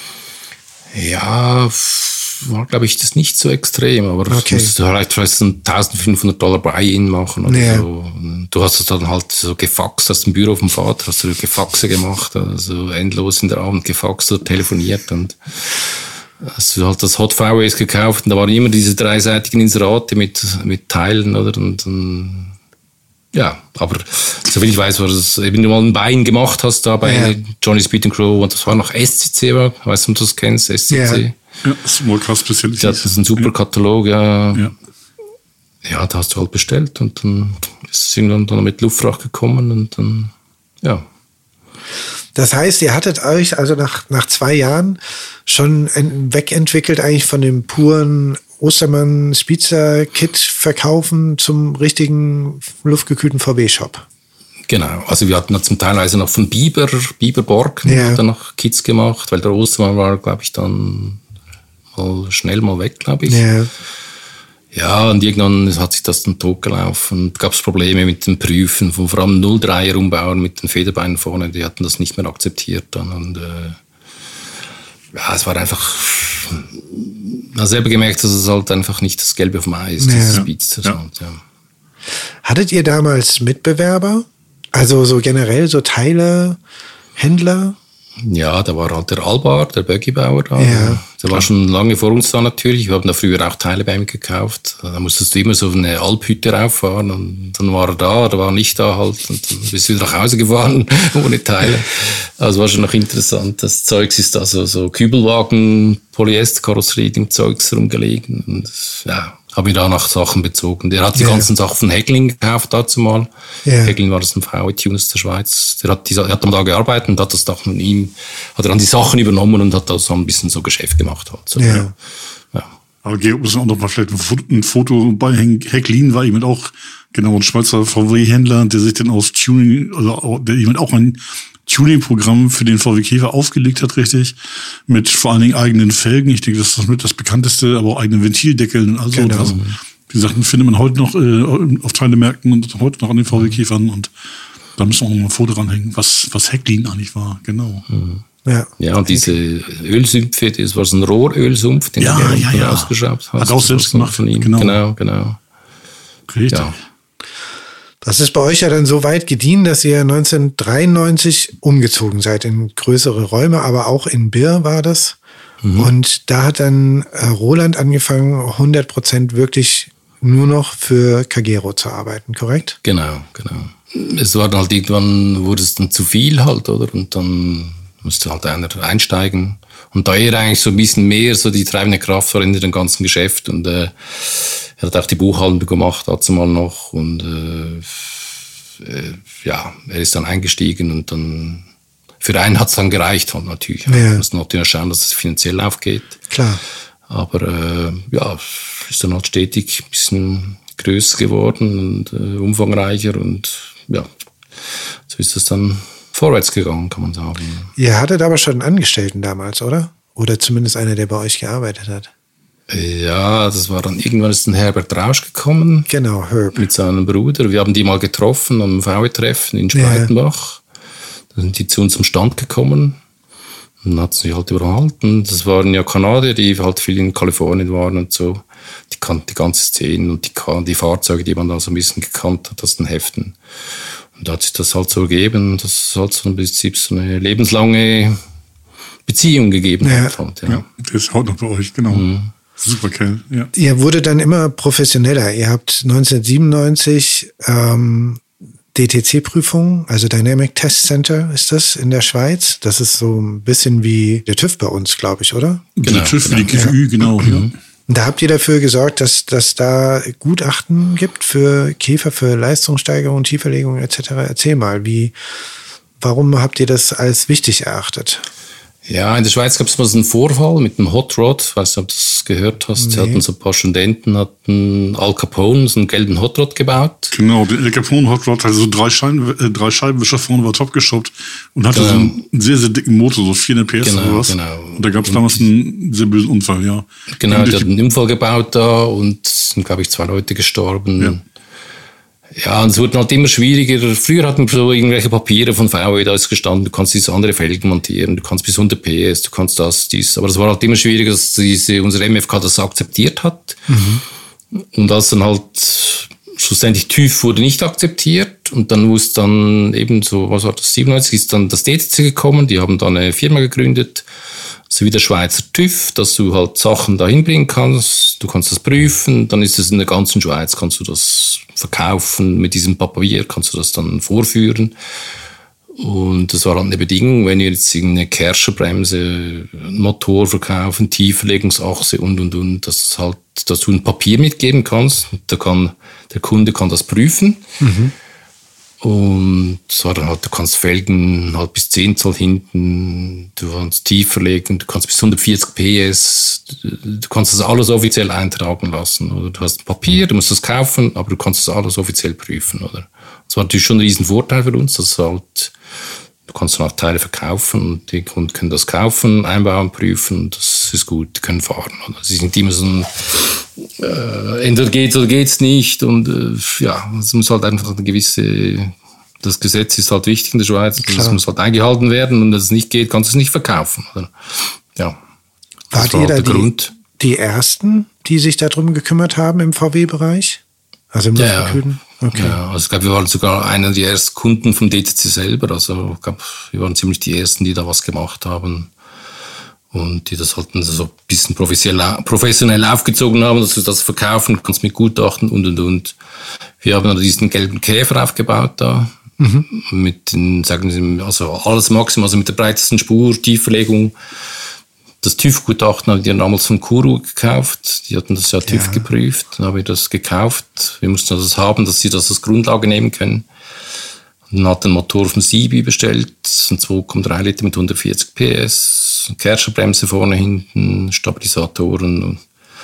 Ja, war, glaube ich, das nicht so extrem, aber du musst vielleicht $1.500 Buy-in machen oder so. Du hast es dann halt so gefaxt aus dem Büro vom Vater, hast du Gefaxe gemacht, also endlos in der Abend gefaxt oder telefoniert und hast du halt das Hot VWs gekauft und da waren immer diese dreiseitigen Inserate mit Teilen, oder? Und ja, aber soviel ich weiß, war das, wenn du mal ein Buy-in gemacht hast da bei Johnny Speed and Crow, und das war noch SCC, weißt du, ob du das kennst, SCC? Ja, Small Car Specialties. Die hatten einen super Katalog, ja, da hast du halt bestellt und dann ist es irgendwann dann mit Luftfracht gekommen und dann, ja. Das heißt, ihr hattet euch also nach 2 Jahren schon wegentwickelt eigentlich von dem puren Ostermann Speedster Kit verkaufen zum richtigen luftgekühlten VW-Shop. Genau, also wir hatten zum Teilweise noch von Biber Borken, hat dann noch Kits gemacht, weil der Ostermann war, glaube ich, dann schnell mal weg, glaube ich. Ja, und irgendwann hat sich das dann totgelaufen und gab es Probleme mit dem Prüfen von vor allem 03er Umbauern mit den Federbeinen vorne, die hatten das nicht mehr akzeptiert dann und es war einfach, ich habe selber gemerkt, dass es halt einfach nicht das Gelbe vom Ei ist, das Speedster. Hattet ihr damals Mitbewerber? Also so generell so Teile, Händler? Ja, da war halt der Albar, der Buggy-Bauer da. Ja, der war schon lange vor uns da natürlich. Wir haben da früher auch Teile bei ihm gekauft. Da musstest du immer so eine Alphütte rauffahren und dann war er da, oder war nicht da halt. Und dann bist du wieder nach Hause gefahren, ohne Teile. Also war schon noch interessant. Das Zeugs ist da so Kübelwagen, Polyester-Karosserie, dem Zeugs rumgelegen. Und ja, habe ich da nach Sachen bezogen. Der hat die ganzen Sachen von Hägglin gekauft dazu mal. Hägglin war das ein VW-Tuner aus der Schweiz. Der hat dann da gearbeitet und hat das dann von ihm, hat er dann die Sachen übernommen und hat da so ein bisschen so Geschäft gemacht. Halt. So, Aber Georg, müssen wir auch noch mal vielleicht ein Foto bei Hägglin war jemand auch, genau, ein Schweizer VW-Händler, der sich dann aus Tuning, also der jemand auch ein Tuning-Programm für den VW Käfer aufgelegt hat, richtig, mit vor allen Dingen eigenen Felgen. Ich denke, das ist mit das bekannteste, aber auch eigenen Ventildeckeln und also. Genau. Also, die Sachen findet man heute noch auf Teilemärkten und heute noch an den VW Käfern und da müssen wir auch noch mal ein Foto ranhängen, was Hägglin eigentlich war, genau. Ja, und diese Ölsümpfe, das war so ein Rohrölsumpf, den er ausgeschraubt hat. Hat auch selbst gemacht von ihm. Genau. Richtig. Ja. Das ist bei euch ja dann so weit gediehen, dass ihr 1993 umgezogen seid in größere Räume, aber auch in Birr war das. Und da hat dann Roland angefangen, 100% wirklich nur noch für Kagero zu arbeiten, korrekt? Genau. Es war dann halt irgendwann, wurde es dann zu viel halt, oder? Und dann musste halt einer einsteigen. Und da er eigentlich so ein bisschen mehr so die treibende Kraft war in dem ganzen Geschäft und er hat auch die Buchhaltung gemacht, dazu mal noch und er ist dann eingestiegen und dann für einen hat es dann gereicht halt natürlich. Man muss natürlich schauen, dass es finanziell aufgeht. Klar. Aber ist dann halt stetig ein bisschen größer geworden und umfangreicher und ja, so ist es dann vorwärts gegangen, kann man sagen. Ihr hattet aber schon einen Angestellten damals, oder? Oder zumindest einer, der bei euch gearbeitet hat. Ja, das war dann, irgendwann ist ein Herbert Rausch gekommen. Genau, Herb. Mit seinem Bruder. Wir haben die mal getroffen am VW-Treffen in Spreitenbach. Da sind die zu uns zum Stand gekommen und hat sich halt überhalten. Das waren ja Kanadier, die halt viel in Kalifornien waren und so. Die kannten die ganze Szene und die Fahrzeuge, die man da so ein bisschen gekannt hat aus den Heften. Und da hat sich das halt so gegeben, dass es halt so im Prinzip so eine lebenslange Beziehung gegeben hat. Halt, ja, der ist auch noch bei euch, genau. Super Kerl, ja. Ihr wurde dann immer professioneller. Ihr habt 1997 DTC-Prüfung, also Dynamic Test Center ist das in der Schweiz. Das ist so ein bisschen wie der TÜV bei uns, glaube ich, oder? Genau, der TÜV wie die GVÜ, genau. Ja. Und da habt ihr dafür gesorgt, dass da Gutachten gibt für Käfer, für Leistungssteigerung, Tieferlegung etc. Erzähl mal, warum habt ihr das als wichtig erachtet? Ja, in der Schweiz gab es mal so einen Vorfall mit einem Hot Rod. Ich weiß nicht, ob du das gehört hast. Nee. Hatten so ein paar Studenten, hatten Al Capone so einen gelben Hot Rod gebaut. Genau, der Al Capone Hot Rod hatte so drei Scheibenwischer vorne, war topgeschraubt und hatte so einen sehr, sehr dicken Motor, so 400 PS oder was. Genau. Und da gab es damals einen sehr bösen Unfall, ja. Genau, der hat einen Unfall gebaut da und sind, glaube ich, 2 Leute gestorben. Ja. Ja, und es wurde halt immer schwieriger. Früher hatten wir so irgendwelche Papiere von VW, da ist gestanden, du kannst diese andere Felgen montieren, du kannst bis 100 PS, du kannst dies. Aber es war halt immer schwieriger, dass unsere MFK das akzeptiert hat. Und als dann halt schlussendlich TÜV wurde nicht akzeptiert und dann muss dann eben so, was war das, 97 ist dann das DTC gekommen, die haben dann eine Firma gegründet, so wie der Schweizer TÜV, dass du halt Sachen dahin bringen kannst, du kannst das prüfen, dann ist es in der ganzen Schweiz, kannst du das verkaufen, mit diesem Papier kannst du das dann vorführen. Und das war halt eine Bedingung, wenn ihr jetzt eine Kerscherbremse, einen Motor verkaufen, Tieferlegungsachse und, dass du ein Papier mitgeben kannst, der Kunde kann das prüfen. Und das war dann halt, du kannst Felgen halt bis 10 Zoll hinten, du kannst tiefer legen, du kannst bis 140 PS, du kannst das alles offiziell eintragen lassen. Oder du hast ein Papier, du musst das kaufen, aber du kannst das alles offiziell prüfen. Oder? Das war natürlich schon ein riesen Vorteil für uns, dass halt, du kannst dann auch Teile verkaufen und die Kunden können das kaufen, einbauen, prüfen, das ist gut, die können fahren. Oder? Sie sind immer so ein entweder geht's oder geht's nicht und es muss halt einfach eine gewisse, das Gesetz ist halt wichtig in der Schweiz, das muss halt eingehalten werden und wenn es nicht geht, kannst du es nicht verkaufen. Oder? Ja. Wart ihr da die Ersten, die sich darum gekümmert haben im VW-Bereich? Also im Luftgekühlten? Okay. Ja, also ich glaube, wir waren sogar einer der ersten Kunden vom DTC selber, also ich glaube, wir waren ziemlich die Ersten, die da was gemacht haben. Und die das halt so ein bisschen professionell aufgezogen haben, dass du das verkaufen kannst mit Gutachten und. Wir haben dann diesen gelben Käfer aufgebaut da. Mit den, sagen wir, also alles Maximum, also mit der breitesten Spur, Tieferlegung. Das TÜV-Gutachten haben wir damals von Kuru gekauft. Die hatten das ja TÜV geprüft. Dann haben wir das gekauft. Wir mussten das haben, dass sie das als Grundlage nehmen können. Dann hat den Motor vom Sibi bestellt, ein 2,3 Liter mit 140 PS, Kerscherbremse vorne, hinten, Stabilisatoren.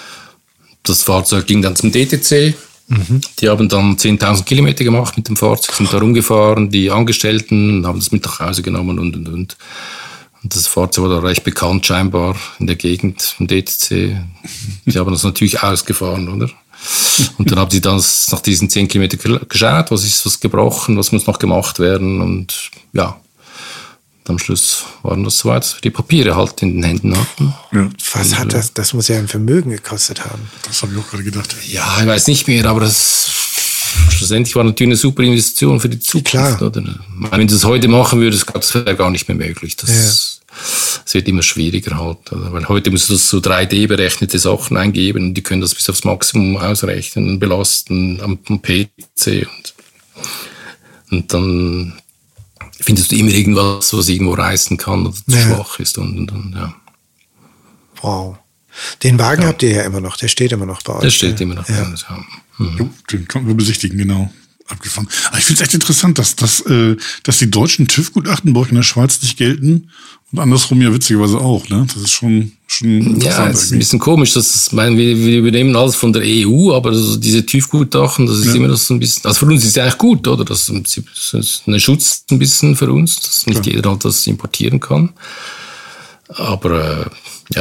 Das Fahrzeug ging dann zum DTC. Die haben dann 10.000 Kilometer gemacht mit dem Fahrzeug, sind da rumgefahren, die Angestellten haben das mit nach Hause genommen und. Und das Fahrzeug war da recht bekannt scheinbar in der Gegend im DTC. Die haben das natürlich ausgefahren, oder? Und dann haben sie dann nach diesen 10 Kilometern geschaut, was gebrochen, was muss noch gemacht werden und ja, am Schluss waren das soweit, dass wir die Papiere halt in den Händen hatten. Ja. Was hat das muss ja ein Vermögen gekostet haben. Das habe ich auch gerade gedacht. Ja, ich weiß nicht mehr, aber das schlussendlich war natürlich eine super Investition für die Zukunft. Klar. Oder? Wenn du das heute machen würdest, das wäre gar nicht mehr möglich. Das wird immer schwieriger halt. Oder? Weil heute musst du das so 3D-berechnete Sachen eingeben und die können das bis aufs Maximum ausrechnen, belasten am PC und dann findest du immer irgendwas, was irgendwo reißen kann oder zu schwach ist und ja. Wow. Den Wagen habt ihr ja immer noch, der steht immer noch bei euch. Der steht immer noch bei uns, ja. Jo, den konnten wir besichtigen, genau. Abgefahren. Aber ich finde es echt interessant, dass die deutschen TÜV-Gutachten bei euch in der Schweiz nicht gelten und andersrum ja witzigerweise auch, ne? Das ist schon interessant. Ja, es ist ein bisschen komisch, wir übernehmen alles von der EU, aber diese TÜV-Gutachten, das ist immer noch so ein bisschen, also für uns ist es eigentlich gut, oder? Das ist ein Schutz ein bisschen für uns, dass nicht jeder halt das importieren kann. Aber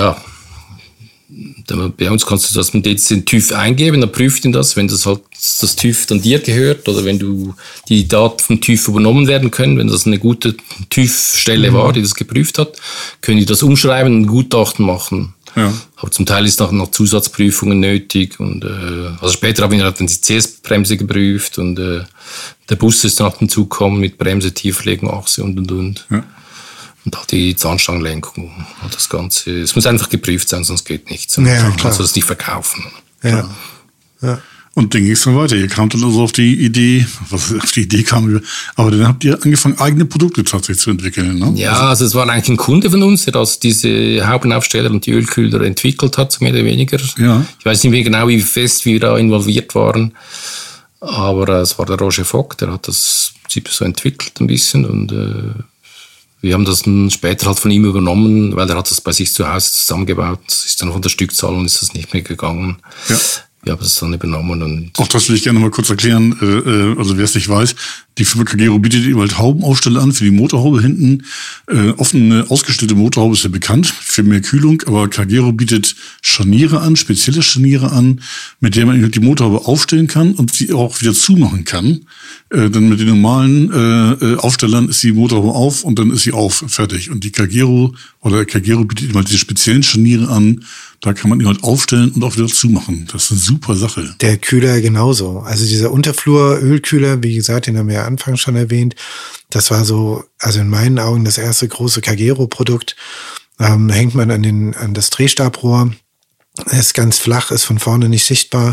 bei uns kannst du das mit den TÜV eingeben, dann prüft ihn das, wenn das TÜV dann dir gehört oder wenn die Daten vom TÜV übernommen werden können, wenn das eine gute TÜV-Stelle war, die das geprüft hat, können die das umschreiben und ein Gutachten machen. Ja. Aber zum Teil ist noch Zusatzprüfungen nötig und also später haben wir dann die CS-Bremse geprüft und der Bus ist dann auf den Zug gekommen mit Bremse, Tieflegung, Achse und. Ja. Und auch die Zahnstangenlenkung und das Ganze. Es muss einfach geprüft sein, sonst geht nichts. Sonst kannst du das nicht verkaufen. Ja. Und dann ging es dann weiter. Ihr kamt dann also auf die Idee kam, aber dann habt ihr angefangen, eigene Produkte tatsächlich zu entwickeln, ne? Ja, also es war eigentlich ein Kunde von uns, der das diese Haubenaufsteller und die Ölkühler entwickelt hat, mehr oder weniger. Ja. Ich weiß nicht mehr genau, wie fest wir da involviert waren, aber es war der Roger Vogt, der hat das so entwickelt ein bisschen und wir haben das dann später halt von ihm übernommen, weil er hat das bei sich zu Hause zusammengebaut. Das ist dann von der Stückzahl und ist das nicht mehr gegangen. Ja. Wir haben das dann übernommen. Und auch das will ich gerne mal kurz erklären. Also wer es nicht weiß, die Firma Kagero bietet eben halt Haubenaufsteller an für die Motorhaube hinten. Offene, ausgestellte Motorhaube ist ja bekannt für mehr Kühlung, aber Kagero bietet Scharniere an, spezielle Scharniere an, mit der man die Motorhaube aufstellen kann und sie auch wieder zumachen kann. Dann mit den normalen Aufstellern ist die Motorhaube auf und dann ist sie auf, fertig. Und die Kagero bietet immer diese speziellen Scharniere an. Da kann man ihn halt aufstellen und auch wieder zumachen. Das ist eine super Sache. Der Kühler genauso. Also dieser Unterflur-Ölkühler, wie gesagt, den haben wir ja anfangs schon erwähnt. Das war so, also in meinen Augen das erste große Kagero-Produkt. Hängt man an das Drehstabrohr. Ist ganz flach, ist von vorne nicht sichtbar.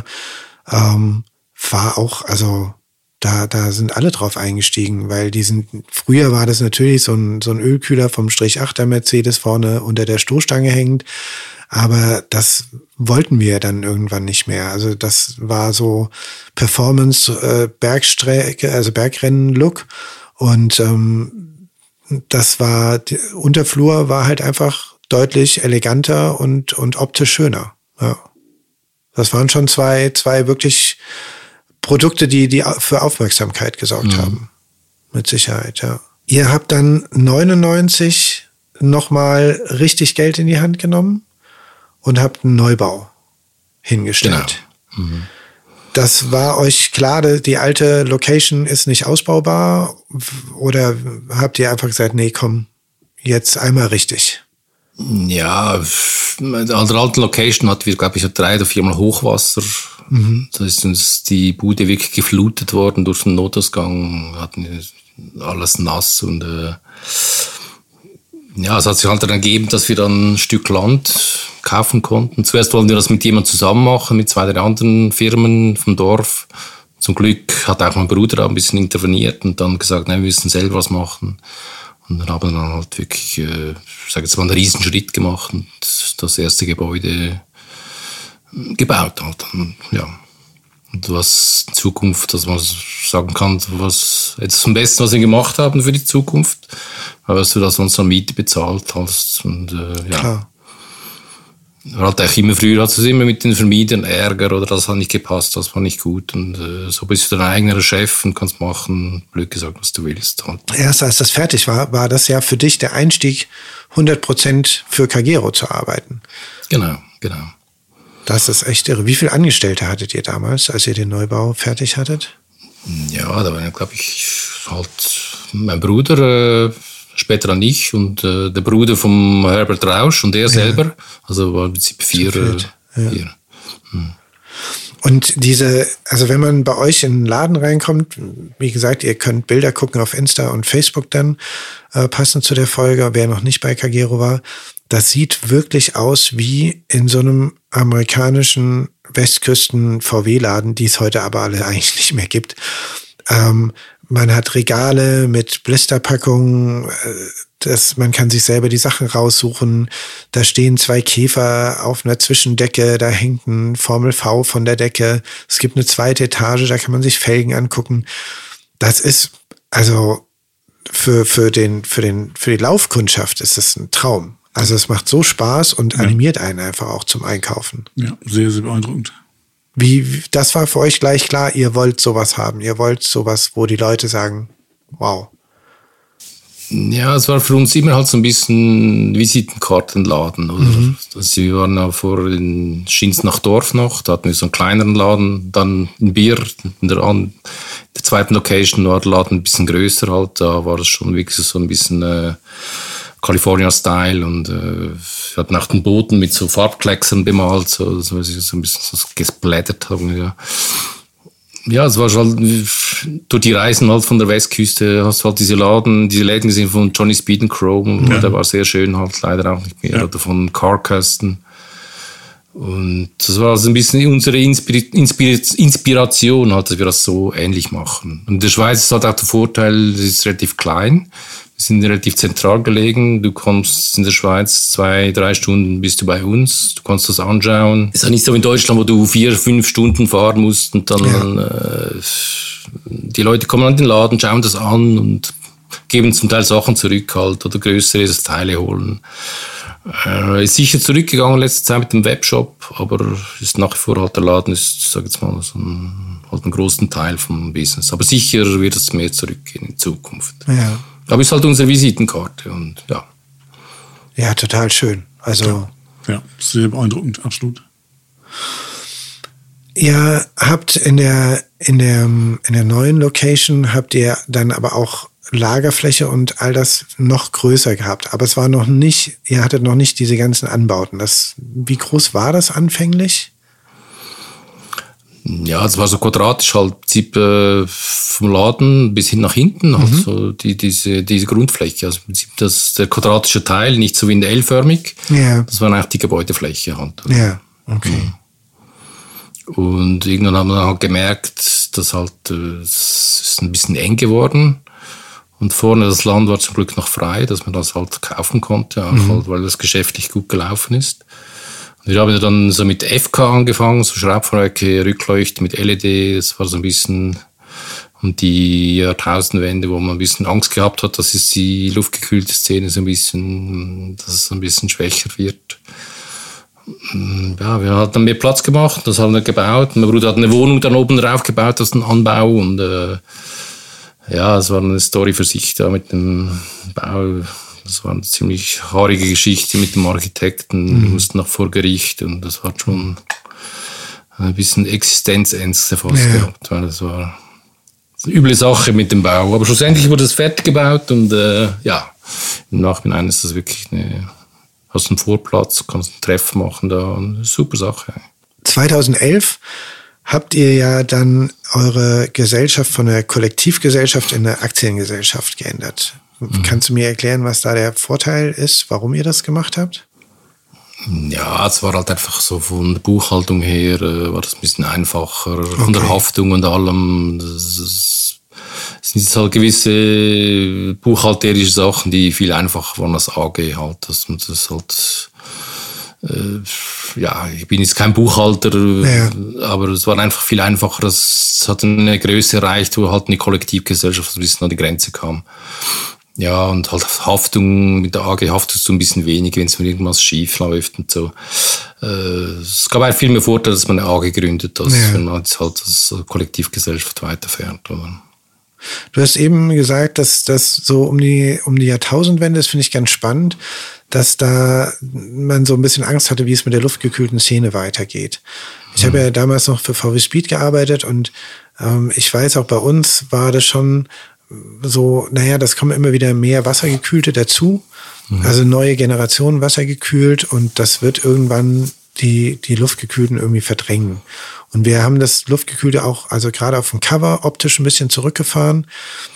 War auch, also da sind alle drauf eingestiegen, weil früher war das natürlich so ein Ölkühler vom Strich 8er Mercedes vorne unter der Stoßstange hängend. Aber das wollten wir dann irgendwann nicht mehr. Also das war so Performance, Bergstrecke, also Bergrennen-Look. Und das war, Unterflur war halt einfach deutlich eleganter und optisch schöner. Ja. Das waren schon zwei wirklich Produkte, die für Aufmerksamkeit gesorgt haben. Mit Sicherheit, ja. Ihr habt dann 99 nochmal richtig Geld in die Hand genommen und habt einen Neubau hingestellt. Genau. Das war euch klar, die alte Location ist nicht ausbaubar? Oder habt ihr einfach gesagt, nee, komm, jetzt einmal richtig? Ja, an der alten Location hatten wir, glaube ich, 3 oder 4 Mal Hochwasser. Da ist uns die Bude wirklich geflutet worden durch den Notausgang, hatten alles nass und es hat sich halt dann ergeben, dass wir dann ein Stück Land kaufen konnten. Zuerst wollten wir das mit jemandem zusammen machen, mit 2 der anderen Firmen vom Dorf. Zum Glück hat auch mein Bruder da ein bisschen interveniert und dann gesagt, nein, wir müssen selber was machen. Und dann haben wir dann halt wirklich, ich sage jetzt mal, einen Riesenschritt gemacht und das erste Gebäude gebaut halt. Ja. Und was in Zukunft, dass man sagen kann, was jetzt am besten, was wir gemacht haben für die Zukunft, weil du das sonst an Miete bezahlt hast. Und Klar. Halt auch immer früher hat es immer mit den Vermietern Ärger oder das hat nicht gepasst, das war nicht gut. Und so bist du dein eigener Chef und kannst machen, blöd gesagt, was du willst. Halt. Erst als das fertig war das ja für dich der Einstieg, 100% für Kagero zu arbeiten. Genau. Das ist echt irre. Wie viele Angestellte hattet ihr damals, als ihr den Neubau fertig hattet? Ja, da waren, glaube ich, halt mein Bruder, später dann ich und der Bruder vom Herbert Rausch und er selber. Also war im Prinzip 4. Und also wenn man bei euch in den Laden reinkommt, wie gesagt, ihr könnt Bilder gucken auf Insta und Facebook dann, passend zu der Folge, wer noch nicht bei Kagero war. Das sieht wirklich aus wie in so einem amerikanischen Westküsten-VW-Laden, die es heute aber alle eigentlich nicht mehr gibt. Man hat Regale mit Blisterpackungen, man kann sich selber die Sachen raussuchen. Da stehen 2 Käfer auf einer Zwischendecke, da hängt ein Formel V von der Decke. Es gibt eine 2. Etage, da kann man sich Felgen angucken. Das ist, also für die Laufkundschaft ist das ein Traum. Also es macht so Spaß und animiert einen einfach auch zum Einkaufen. Ja, sehr, sehr beeindruckend. Das war für euch gleich klar, ihr wollt sowas haben. Ihr wollt sowas, wo die Leute sagen, wow. Ja, es war für uns immer halt so ein bisschen Visitenkartenladen. Oder? Also wir waren auch vor in Schinsnachdorf noch, da hatten wir so einen kleineren Laden, dann ein Bier, in der 2. Location war der Laden ein bisschen größer halt, da war es schon wirklich so ein bisschen California-Style und wir hatten auch den Boden mit so Farbklecksen bemalt, so ein bisschen so gesplättert haben, ja. Ja, es war schon durch die Reisen halt von der Westküste, hast du halt diese Läden gesehen von Johnny Speed and Chrome, der war sehr schön halt, leider auch nicht mehr, oder von Carcassen. Und das war also ein bisschen unsere Inspiration halt, dass wir das so ähnlich machen. Und in der Schweiz ist halt auch der Vorteil, es ist relativ klein. Wir sind relativ zentral gelegen. Du kommst in der Schweiz 2-3 Stunden bist du bei uns. Du kannst das anschauen. Es ist ja nicht so in Deutschland, wo du 4-5 Stunden fahren musst und dann die Leute kommen an den Laden, schauen das an und geben zum Teil Sachen zurück halt oder größere Teile holen. Ist sicher zurückgegangen letzte Zeit mit dem Webshop, aber ist nach wie vor halt der Laden ist, sag jetzt mal, so halt einen großen Teil vom Business. Aber sicher wird es mehr zurückgehen in Zukunft. Ja. Aber ist halt unsere Visitenkarte und ja. Ja, total schön. Also. Ja, sehr beeindruckend, absolut. Ihr habt in der neuen Location habt ihr dann aber auch Lagerfläche und all das noch größer gehabt. Aber es war noch nicht, ihr hattet noch nicht diese ganzen Anbauten. Wie groß war das anfänglich? Ja, es war so quadratisch halt im Prinzip vom Laden bis hin nach hinten, also diese Grundfläche. Also im Prinzip der quadratische Teil, nicht so wie in der L-förmig. Ja. Das war eigentlich die Gebäudefläche halt. Ja, okay. Und irgendwann haben wir dann halt gemerkt, dass halt es ist ein bisschen eng geworden. Und vorne das Land war zum Glück noch frei, dass man das halt kaufen konnte, auch halt, weil das geschäftlich gut gelaufen ist. Wir haben dann so mit FK angefangen, so Schraubverwerke, Rückleuchten mit LED. Das war so ein bisschen um die Jahrtausendwende, wo man ein bisschen Angst gehabt hat, dass es die luftgekühlte Szene so ein bisschen, dass es ein bisschen schwächer wird. Ja, wir haben dann mehr Platz gemacht, das haben wir gebaut. Mein Bruder hat eine Wohnung dann oben drauf gebaut, das ist ein Anbau und ja, es war eine Story für sich da mit dem Bau. Das war eine ziemlich haarige Geschichte mit dem Architekten. Wir mussten noch vor Gericht und das hat schon ein bisschen Existenzängste fast gehabt, weil das war eine üble Sache mit dem Bau. Aber schlussendlich wurde es fertig gebaut und ja, im Nachhinein ist das wirklich hast einen Vorplatz, kannst ein Treffen machen da, eine super Sache. 2011 habt ihr ja dann eure Gesellschaft von der Kollektivgesellschaft in eine Aktiengesellschaft geändert. Kannst du mir erklären, was da der Vorteil ist, warum ihr das gemacht habt? Ja, es war halt einfach so von der Buchhaltung her, war das ein bisschen einfacher, von der Haftung und allem. Es sind halt gewisse buchhalterische Sachen, die viel einfacher waren als AG halt, dass man das halt, ja, ich bin jetzt kein Buchhalter, aber es war einfach viel einfacher, es hat eine Größe erreicht, wo halt eine Kollektivgesellschaft ein bisschen an die Grenze kam. Ja, und halt Haftung, mit der AG haftest du ein bisschen wenig, wenn es mir irgendwas schief läuft und so. Es gab halt viel mehr Vorteile, dass man eine AG gründet, als wenn man jetzt halt als Kollektivgesellschaft weiterfährt, oder? Du hast eben gesagt, dass das so um die Jahrtausendwende ist, finde ich ganz spannend, dass da man so ein bisschen Angst hatte, wie es mit der luftgekühlten Szene weitergeht. Ich habe ja damals noch für VW Speed gearbeitet und ich weiß, auch bei uns war das schon so, naja, das kommen immer wieder mehr Wassergekühlte dazu, also neue Generationen wassergekühlt und das wird irgendwann die Luftgekühlten irgendwie verdrängen. Und wir haben das Luftgekühlte auch, also gerade auf dem Cover optisch ein bisschen zurückgefahren.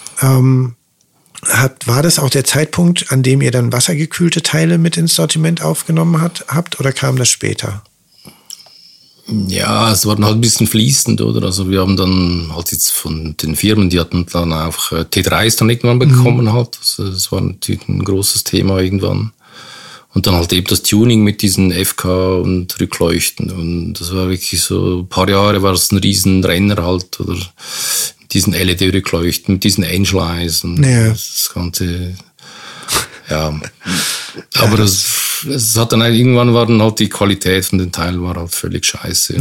War das auch der Zeitpunkt, an dem ihr dann wassergekühlte Teile mit ins Sortiment aufgenommen habt oder kam das später? Ja, es war dann halt ein bisschen fließend, oder? Also wir haben dann halt jetzt von den Firmen, die hatten dann auch T3s dann irgendwann bekommen halt. Also das war natürlich ein großes Thema irgendwann. Und dann halt eben das Tuning mit diesen FK und Rückleuchten. Und das war wirklich so, ein paar Jahre war es ein riesen Renner halt, oder mit diesen LED-Rückleuchten, mit diesen Angel Eyes und das Ganze. Ja, aber es hat dann irgendwann war dann halt die Qualität von den Teilen war halt völlig scheiße.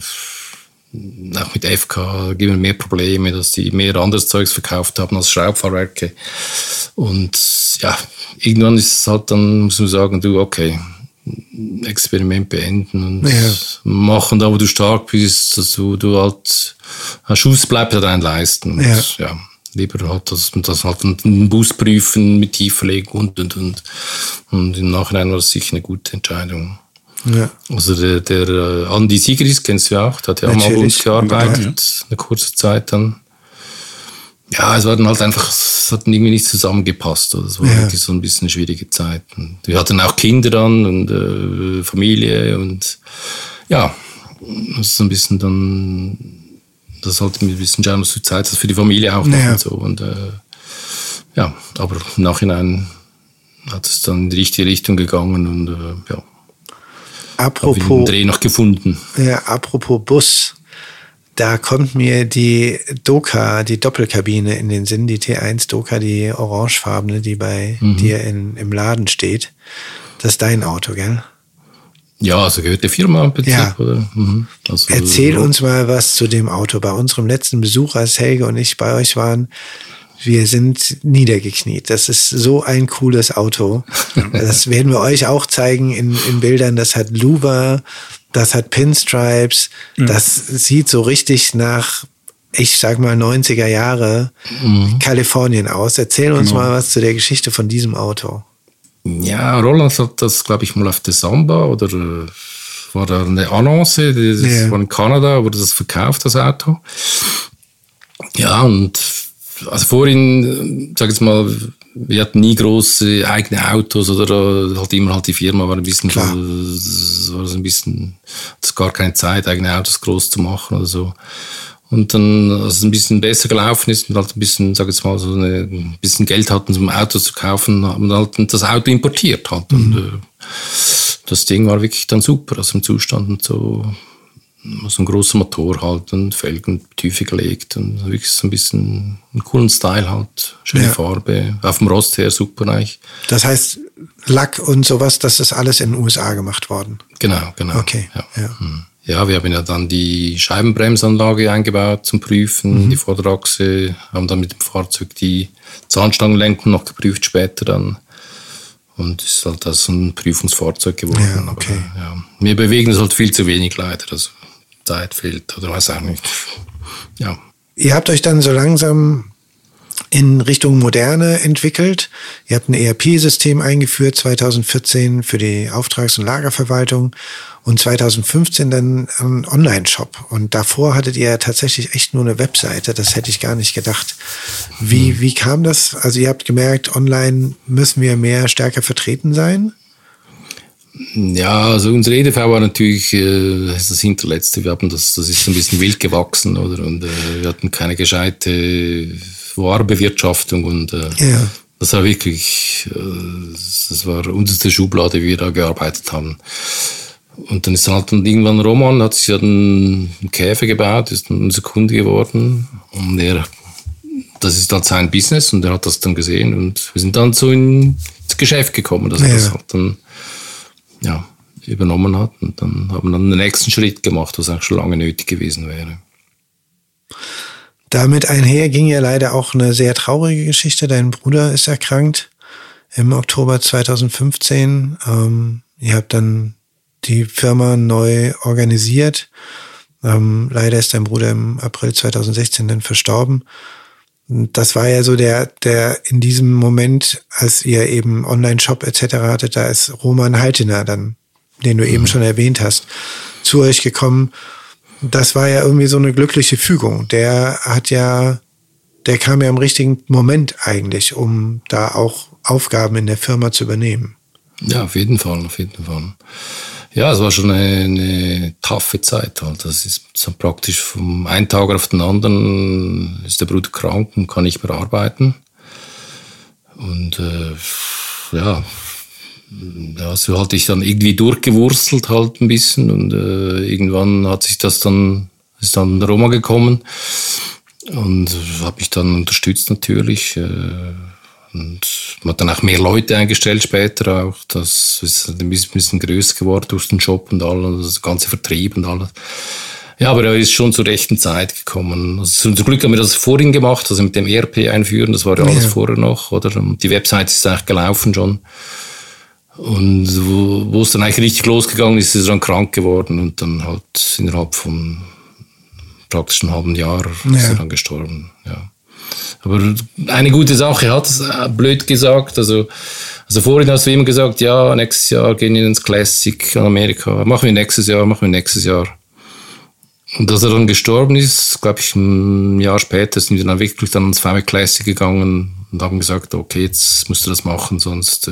Auch mit FK gibt es mehr Probleme, dass die mehr anderes Zeugs verkauft haben als Schraubfahrwerke. Und ja, irgendwann ist es halt dann, muss man sagen, du, okay, Experiment beenden und machen, da wo du stark bist, dass du halt, ein Schuss bleibt ja dein Leisten. Und, lieber halt das halt einen Bus prüfen, mit Tieferlegen und im Nachhinein war das sicher eine gute Entscheidung. Ja. Also der Andi Sigris, kennst du ja auch, der hat ja auch mal bei uns gearbeitet, eine kurze Zeit dann. Ja, es war dann halt einfach, es hat irgendwie nicht zusammengepasst. Es war wirklich so ein bisschen eine schwierige Zeit. Und wir hatten auch Kinder dann und Familie und ja, das ist ein bisschen dann, das halt ein bisschen schauen, dass du Zeit hast für die Familie auch noch und so. Und ja, aber im Nachhinein hat es dann in die richtige Richtung gegangen und ja. Apropos den Dreh noch gefunden. Ja, apropos Bus, da kommt mir die Doka, die Doppelkabine in den Sinn, die T1 Doka, die orangefarbene, die bei dir im Laden steht. Das ist dein Auto, gell? Ja, also gehört der Firma im Prinzip, oder? Also, erzähl uns mal was zu dem Auto. Bei unserem letzten Besuch, als Helge und ich bei euch waren, wir sind niedergekniet. Das ist so ein cooles Auto. Das werden wir euch auch zeigen in Bildern. Das hat Louver, das hat Pinstripes. Das sieht so richtig nach, ich sag mal, 90er Jahre Kalifornien aus. Erzähl uns mal was zu der Geschichte von diesem Auto. Ja, Roland hat das, glaube ich, mal auf der Samba oder war da eine Annonce, das war in Kanada, wurde das verkauft, das Auto. Ja, und also vorhin, sag ich jetzt mal, wir hatten nie große eigene Autos oder halt immer halt die Firma war ein bisschen das gar keine Zeit, eigene Autos groß zu machen oder so. Und dann, als es ein bisschen besser gelaufen ist und halt ein bisschen, sag ich jetzt mal, so ein bisschen Geld hatten, um ein Auto zu kaufen, haben wir halt das Auto importiert halt. Und das Ding war wirklich dann super, also im Zustand und so ein großer Motor halt und Felgen Tiefe gelegt und wirklich so ein bisschen einen coolen Style halt, schöne Farbe, auf dem Rost her super eigentlich. Das heißt, Lack und sowas, das ist alles in den USA gemacht worden? Genau. Okay, Ja, wir haben ja dann die Scheibenbremsanlage eingebaut zum Prüfen, die Vorderachse, haben dann mit dem Fahrzeug die Zahnstangenlenkung noch geprüft später dann. Und ist halt das ein Prüfungsfahrzeug geworden. Ja, okay. Aber, wir bewegen es halt viel zu wenig leider, also Zeit fehlt oder weiß auch nicht. Ja. Ihr habt euch dann so langsam in Richtung Moderne entwickelt. Ihr habt ein ERP-System eingeführt, 2014 für die Auftrags- und Lagerverwaltung und 2015 dann einen Online-Shop. Und davor hattet ihr tatsächlich echt nur eine Webseite. Das hätte ich gar nicht gedacht. Wie kam das? Also ihr habt gemerkt, online müssen wir stärker vertreten sein? Ja, also unsere EDV war natürlich das Hinterletzte. Das ist ein bisschen wild gewachsen, oder? Und wir hatten keine gescheite Warenbewirtschaftung und das war wirklich, das war unsere Schublade, wie wir da gearbeitet haben. Und dann ist halt irgendwann Roman, hat sich ja einen Käfer gebaut, ist dann unser Kunde geworden und das ist halt sein Business und er hat das dann gesehen und wir sind dann so ins Geschäft gekommen, dass er das halt dann übernommen hat und dann haben wir dann den nächsten Schritt gemacht, was auch schon lange nötig gewesen wäre. Damit einher ging ja leider auch eine sehr traurige Geschichte. Dein Bruder ist erkrankt im Oktober 2015. Ihr habt dann die Firma neu organisiert. Leider ist dein Bruder im April 2016 dann verstorben. Das war ja so der in diesem Moment, als ihr eben Online-Shop etc. hattet, da ist Roman Haltener dann, den du eben schon erwähnt hast, zu euch gekommen. Das war ja irgendwie so eine glückliche Fügung. Der kam ja im richtigen Moment eigentlich, um da auch Aufgaben in der Firma zu übernehmen. Ja, auf jeden Fall. Ja, es war schon eine taffe Zeit halt. Das ist so praktisch vom einen Tag auf den anderen ist der Bruder krank und kann nicht mehr arbeiten. Und da hast du halt dich dann irgendwie durchgewurzelt halt ein bisschen und irgendwann ist dann Roma gekommen und habe mich dann unterstützt natürlich. Und man hat dann auch mehr Leute eingestellt später auch. Das ist ein bisschen größer geworden durch den Job und alles, das ganze Vertrieb und alles. Ja, aber er ist schon zur rechten Zeit gekommen. Also zum Glück haben wir das vorhin gemacht, also mit dem ERP einführen, das war ja alles vorher noch, oder? Und die Website ist eigentlich gelaufen schon. Und wo es dann eigentlich richtig losgegangen ist er dann krank geworden und dann halt innerhalb von praktisch einem halben Jahr ist er dann gestorben, ja. Aber eine gute Sache hat es, blöd gesagt, also vorhin hast du immer gesagt, ja, nächstes Jahr gehen wir ins Classic in Amerika, machen wir nächstes Jahr. Und als er dann gestorben ist, glaube ich, ein Jahr später sind wir dann wirklich dann ins VW Classic gegangen und haben gesagt, okay, jetzt musst du das machen, sonst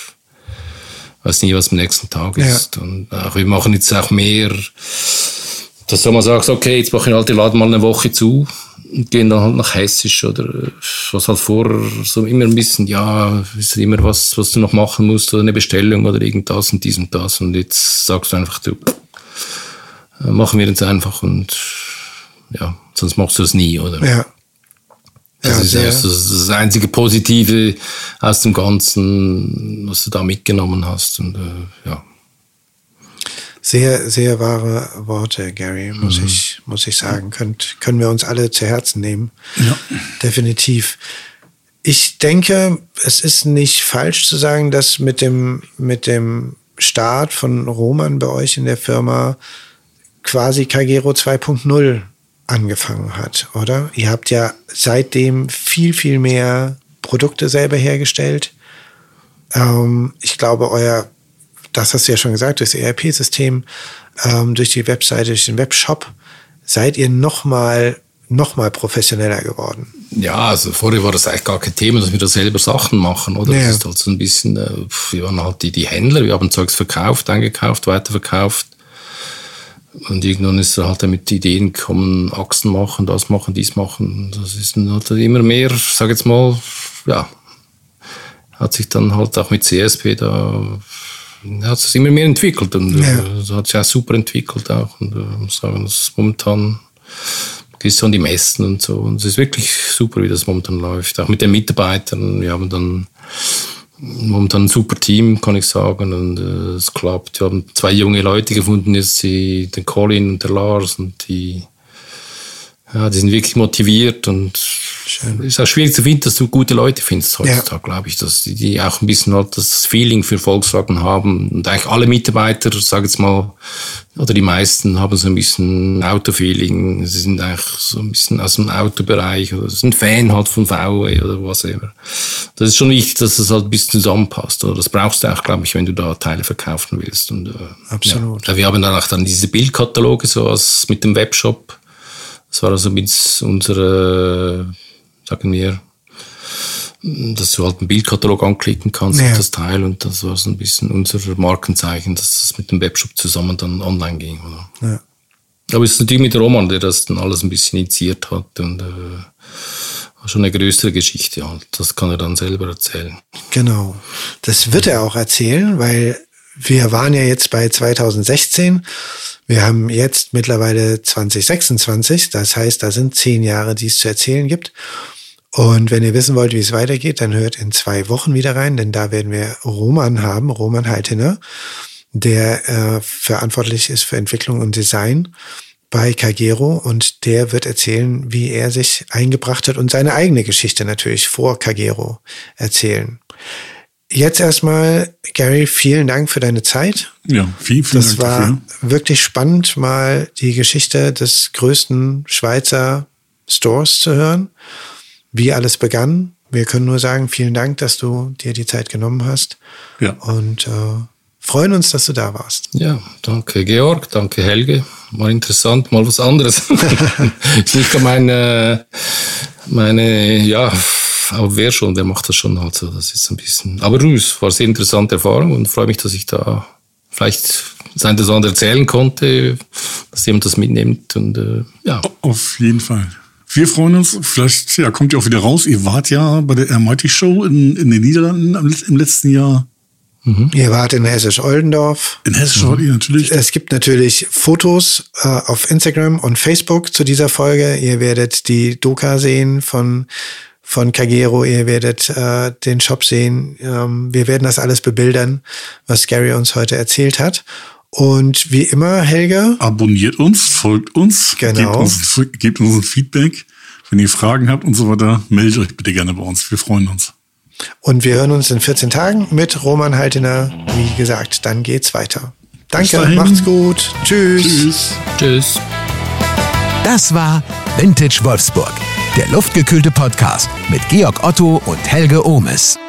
weiß nie, was am nächsten Tag ist. Ja. Und auch, wir machen jetzt auch mehr, dass du mal sagst, okay, jetzt machen wir halt die Laden mal eine Woche zu und gehen dann halt nach Hessisch oder was halt vorher so immer ein bisschen, ja, ist immer was du noch machen musst oder eine Bestellung oder irgendwas und dies und das und jetzt sagst du einfach, du, machen wir jetzt einfach und ja, sonst machst du das nie, oder? Ja. Das ist das einzige Positive aus dem Ganzen, was du da mitgenommen hast und ja. Sehr, sehr wahre Worte, Gary, muss ich sagen. Können wir uns alle zu Herzen nehmen. Ja. Definitiv. Ich denke, es ist nicht falsch zu sagen, dass mit dem Start von Roman bei euch in der Firma quasi Kagero 2.0 angefangen hat, oder? Ihr habt ja seitdem viel, viel mehr Produkte selber hergestellt. Ich glaube, das hast du ja schon gesagt, durch das ERP-System, durch die Webseite, durch den Webshop, seid ihr noch mal professioneller geworden. Ja, also vorher war das eigentlich gar kein Thema, dass wir da selber Sachen machen, oder? Ja. Das ist halt so ein bisschen, wir waren halt die Händler, wir haben Zeugs verkauft, eingekauft, weiterverkauft. Und irgendwann ist er halt mit Ideen gekommen, Achsen machen, das machen, dies machen. Das ist dann halt immer mehr, ich sage jetzt mal, ja, hat sich dann halt auch mit CSP da hat es immer mehr entwickelt und das hat sich auch super entwickelt auch und ich muss sagen, das ist momentan gehst du an die Messen und so und es ist wirklich super, wie das momentan läuft, auch mit den Mitarbeitern. Wir haben dann momentan ein super Team, kann ich sagen, und es klappt. Wir haben 2 junge Leute gefunden, jetzt den Colin und der Lars und die sind wirklich motiviert und es ist auch schwierig zu finden, dass du gute Leute findest heutzutage, glaube ich, dass die auch ein bisschen halt das Feeling für Volkswagen haben und eigentlich alle Mitarbeiter, sage ich jetzt mal, oder die meisten haben so ein bisschen Autofeeling, sie sind eigentlich so ein bisschen aus dem Autobereich oder sind Fan halt von VW oder was immer. Das ist schon wichtig, dass das halt ein bisschen zusammenpasst, oder das brauchst du auch, glaube ich, wenn du da Teile verkaufen willst. Und, absolut. Ja. Wir haben dann auch diese Bildkataloge so mit dem Webshop. Das war also mit unserer, sagen wir, dass du halt einen Bildkatalog anklicken kannst auf das Teil und das war so ein bisschen unser Markenzeichen, dass es mit dem Webshop zusammen dann online ging. Oder? Ja. Aber es ist natürlich mit Roman, der das dann alles ein bisschen initiiert hat und schon eine größere Geschichte halt. Das kann er dann selber erzählen. Genau. Das wird er auch erzählen, weil wir waren ja jetzt bei 2016. Wir haben jetzt mittlerweile 2026. Das heißt, da sind 10 Jahre, die es zu erzählen gibt. Und wenn ihr wissen wollt, wie es weitergeht, dann hört in 2 Wochen wieder rein, denn da werden wir Roman haben, Roman Haltener, der verantwortlich ist für Entwicklung und Design bei Kagero und der wird erzählen, wie er sich eingebracht hat und seine eigene Geschichte natürlich vor Kagero erzählen. Jetzt erstmal, Gary, vielen Dank für deine Zeit. Ja, vielen Dank. Das war wirklich spannend, mal die Geschichte des größten Schweizer Stores zu hören, wie alles begann. Wir können nur sagen, vielen Dank, dass du dir die Zeit genommen hast. Ja. Und freuen uns, dass du da warst. Ja, danke Georg, danke Helge. War interessant, mal was anderes. Ist nicht meine, aber wer macht das schon halt so. Das ist ein bisschen, aber es war eine sehr interessante Erfahrung und freue mich, dass ich da vielleicht das eine oder andere erzählen konnte, dass jemand das mitnimmt. Und ja. Auf jeden Fall. Wir freuen uns. Vielleicht kommt ihr auch wieder raus. Ihr wart ja bei der Almighty Show in den Niederlanden im letzten Jahr. Ihr wart in Hessisch-Oldendorf. In Hessisch-Oldendorf natürlich. Es gibt natürlich Fotos auf Instagram und Facebook zu dieser Folge. Ihr werdet die Doka sehen von Kagero. Ihr werdet den Shop sehen. Wir werden das alles bebildern, was Gary uns heute erzählt hat. Und wie immer, Helge. Abonniert uns, folgt uns. Genau. Gebt uns ein Feedback. Wenn ihr Fragen habt und so weiter, meldet euch bitte gerne bei uns. Wir freuen uns. Und wir hören uns in 14 Tagen mit Roman Haltener. Wie gesagt, dann geht's weiter. Danke, macht's gut. Tschüss. Tschüss. Das war Vintage Wolfsburg, der luftgekühlte Podcast mit Georg Otto und Helge Ohmes.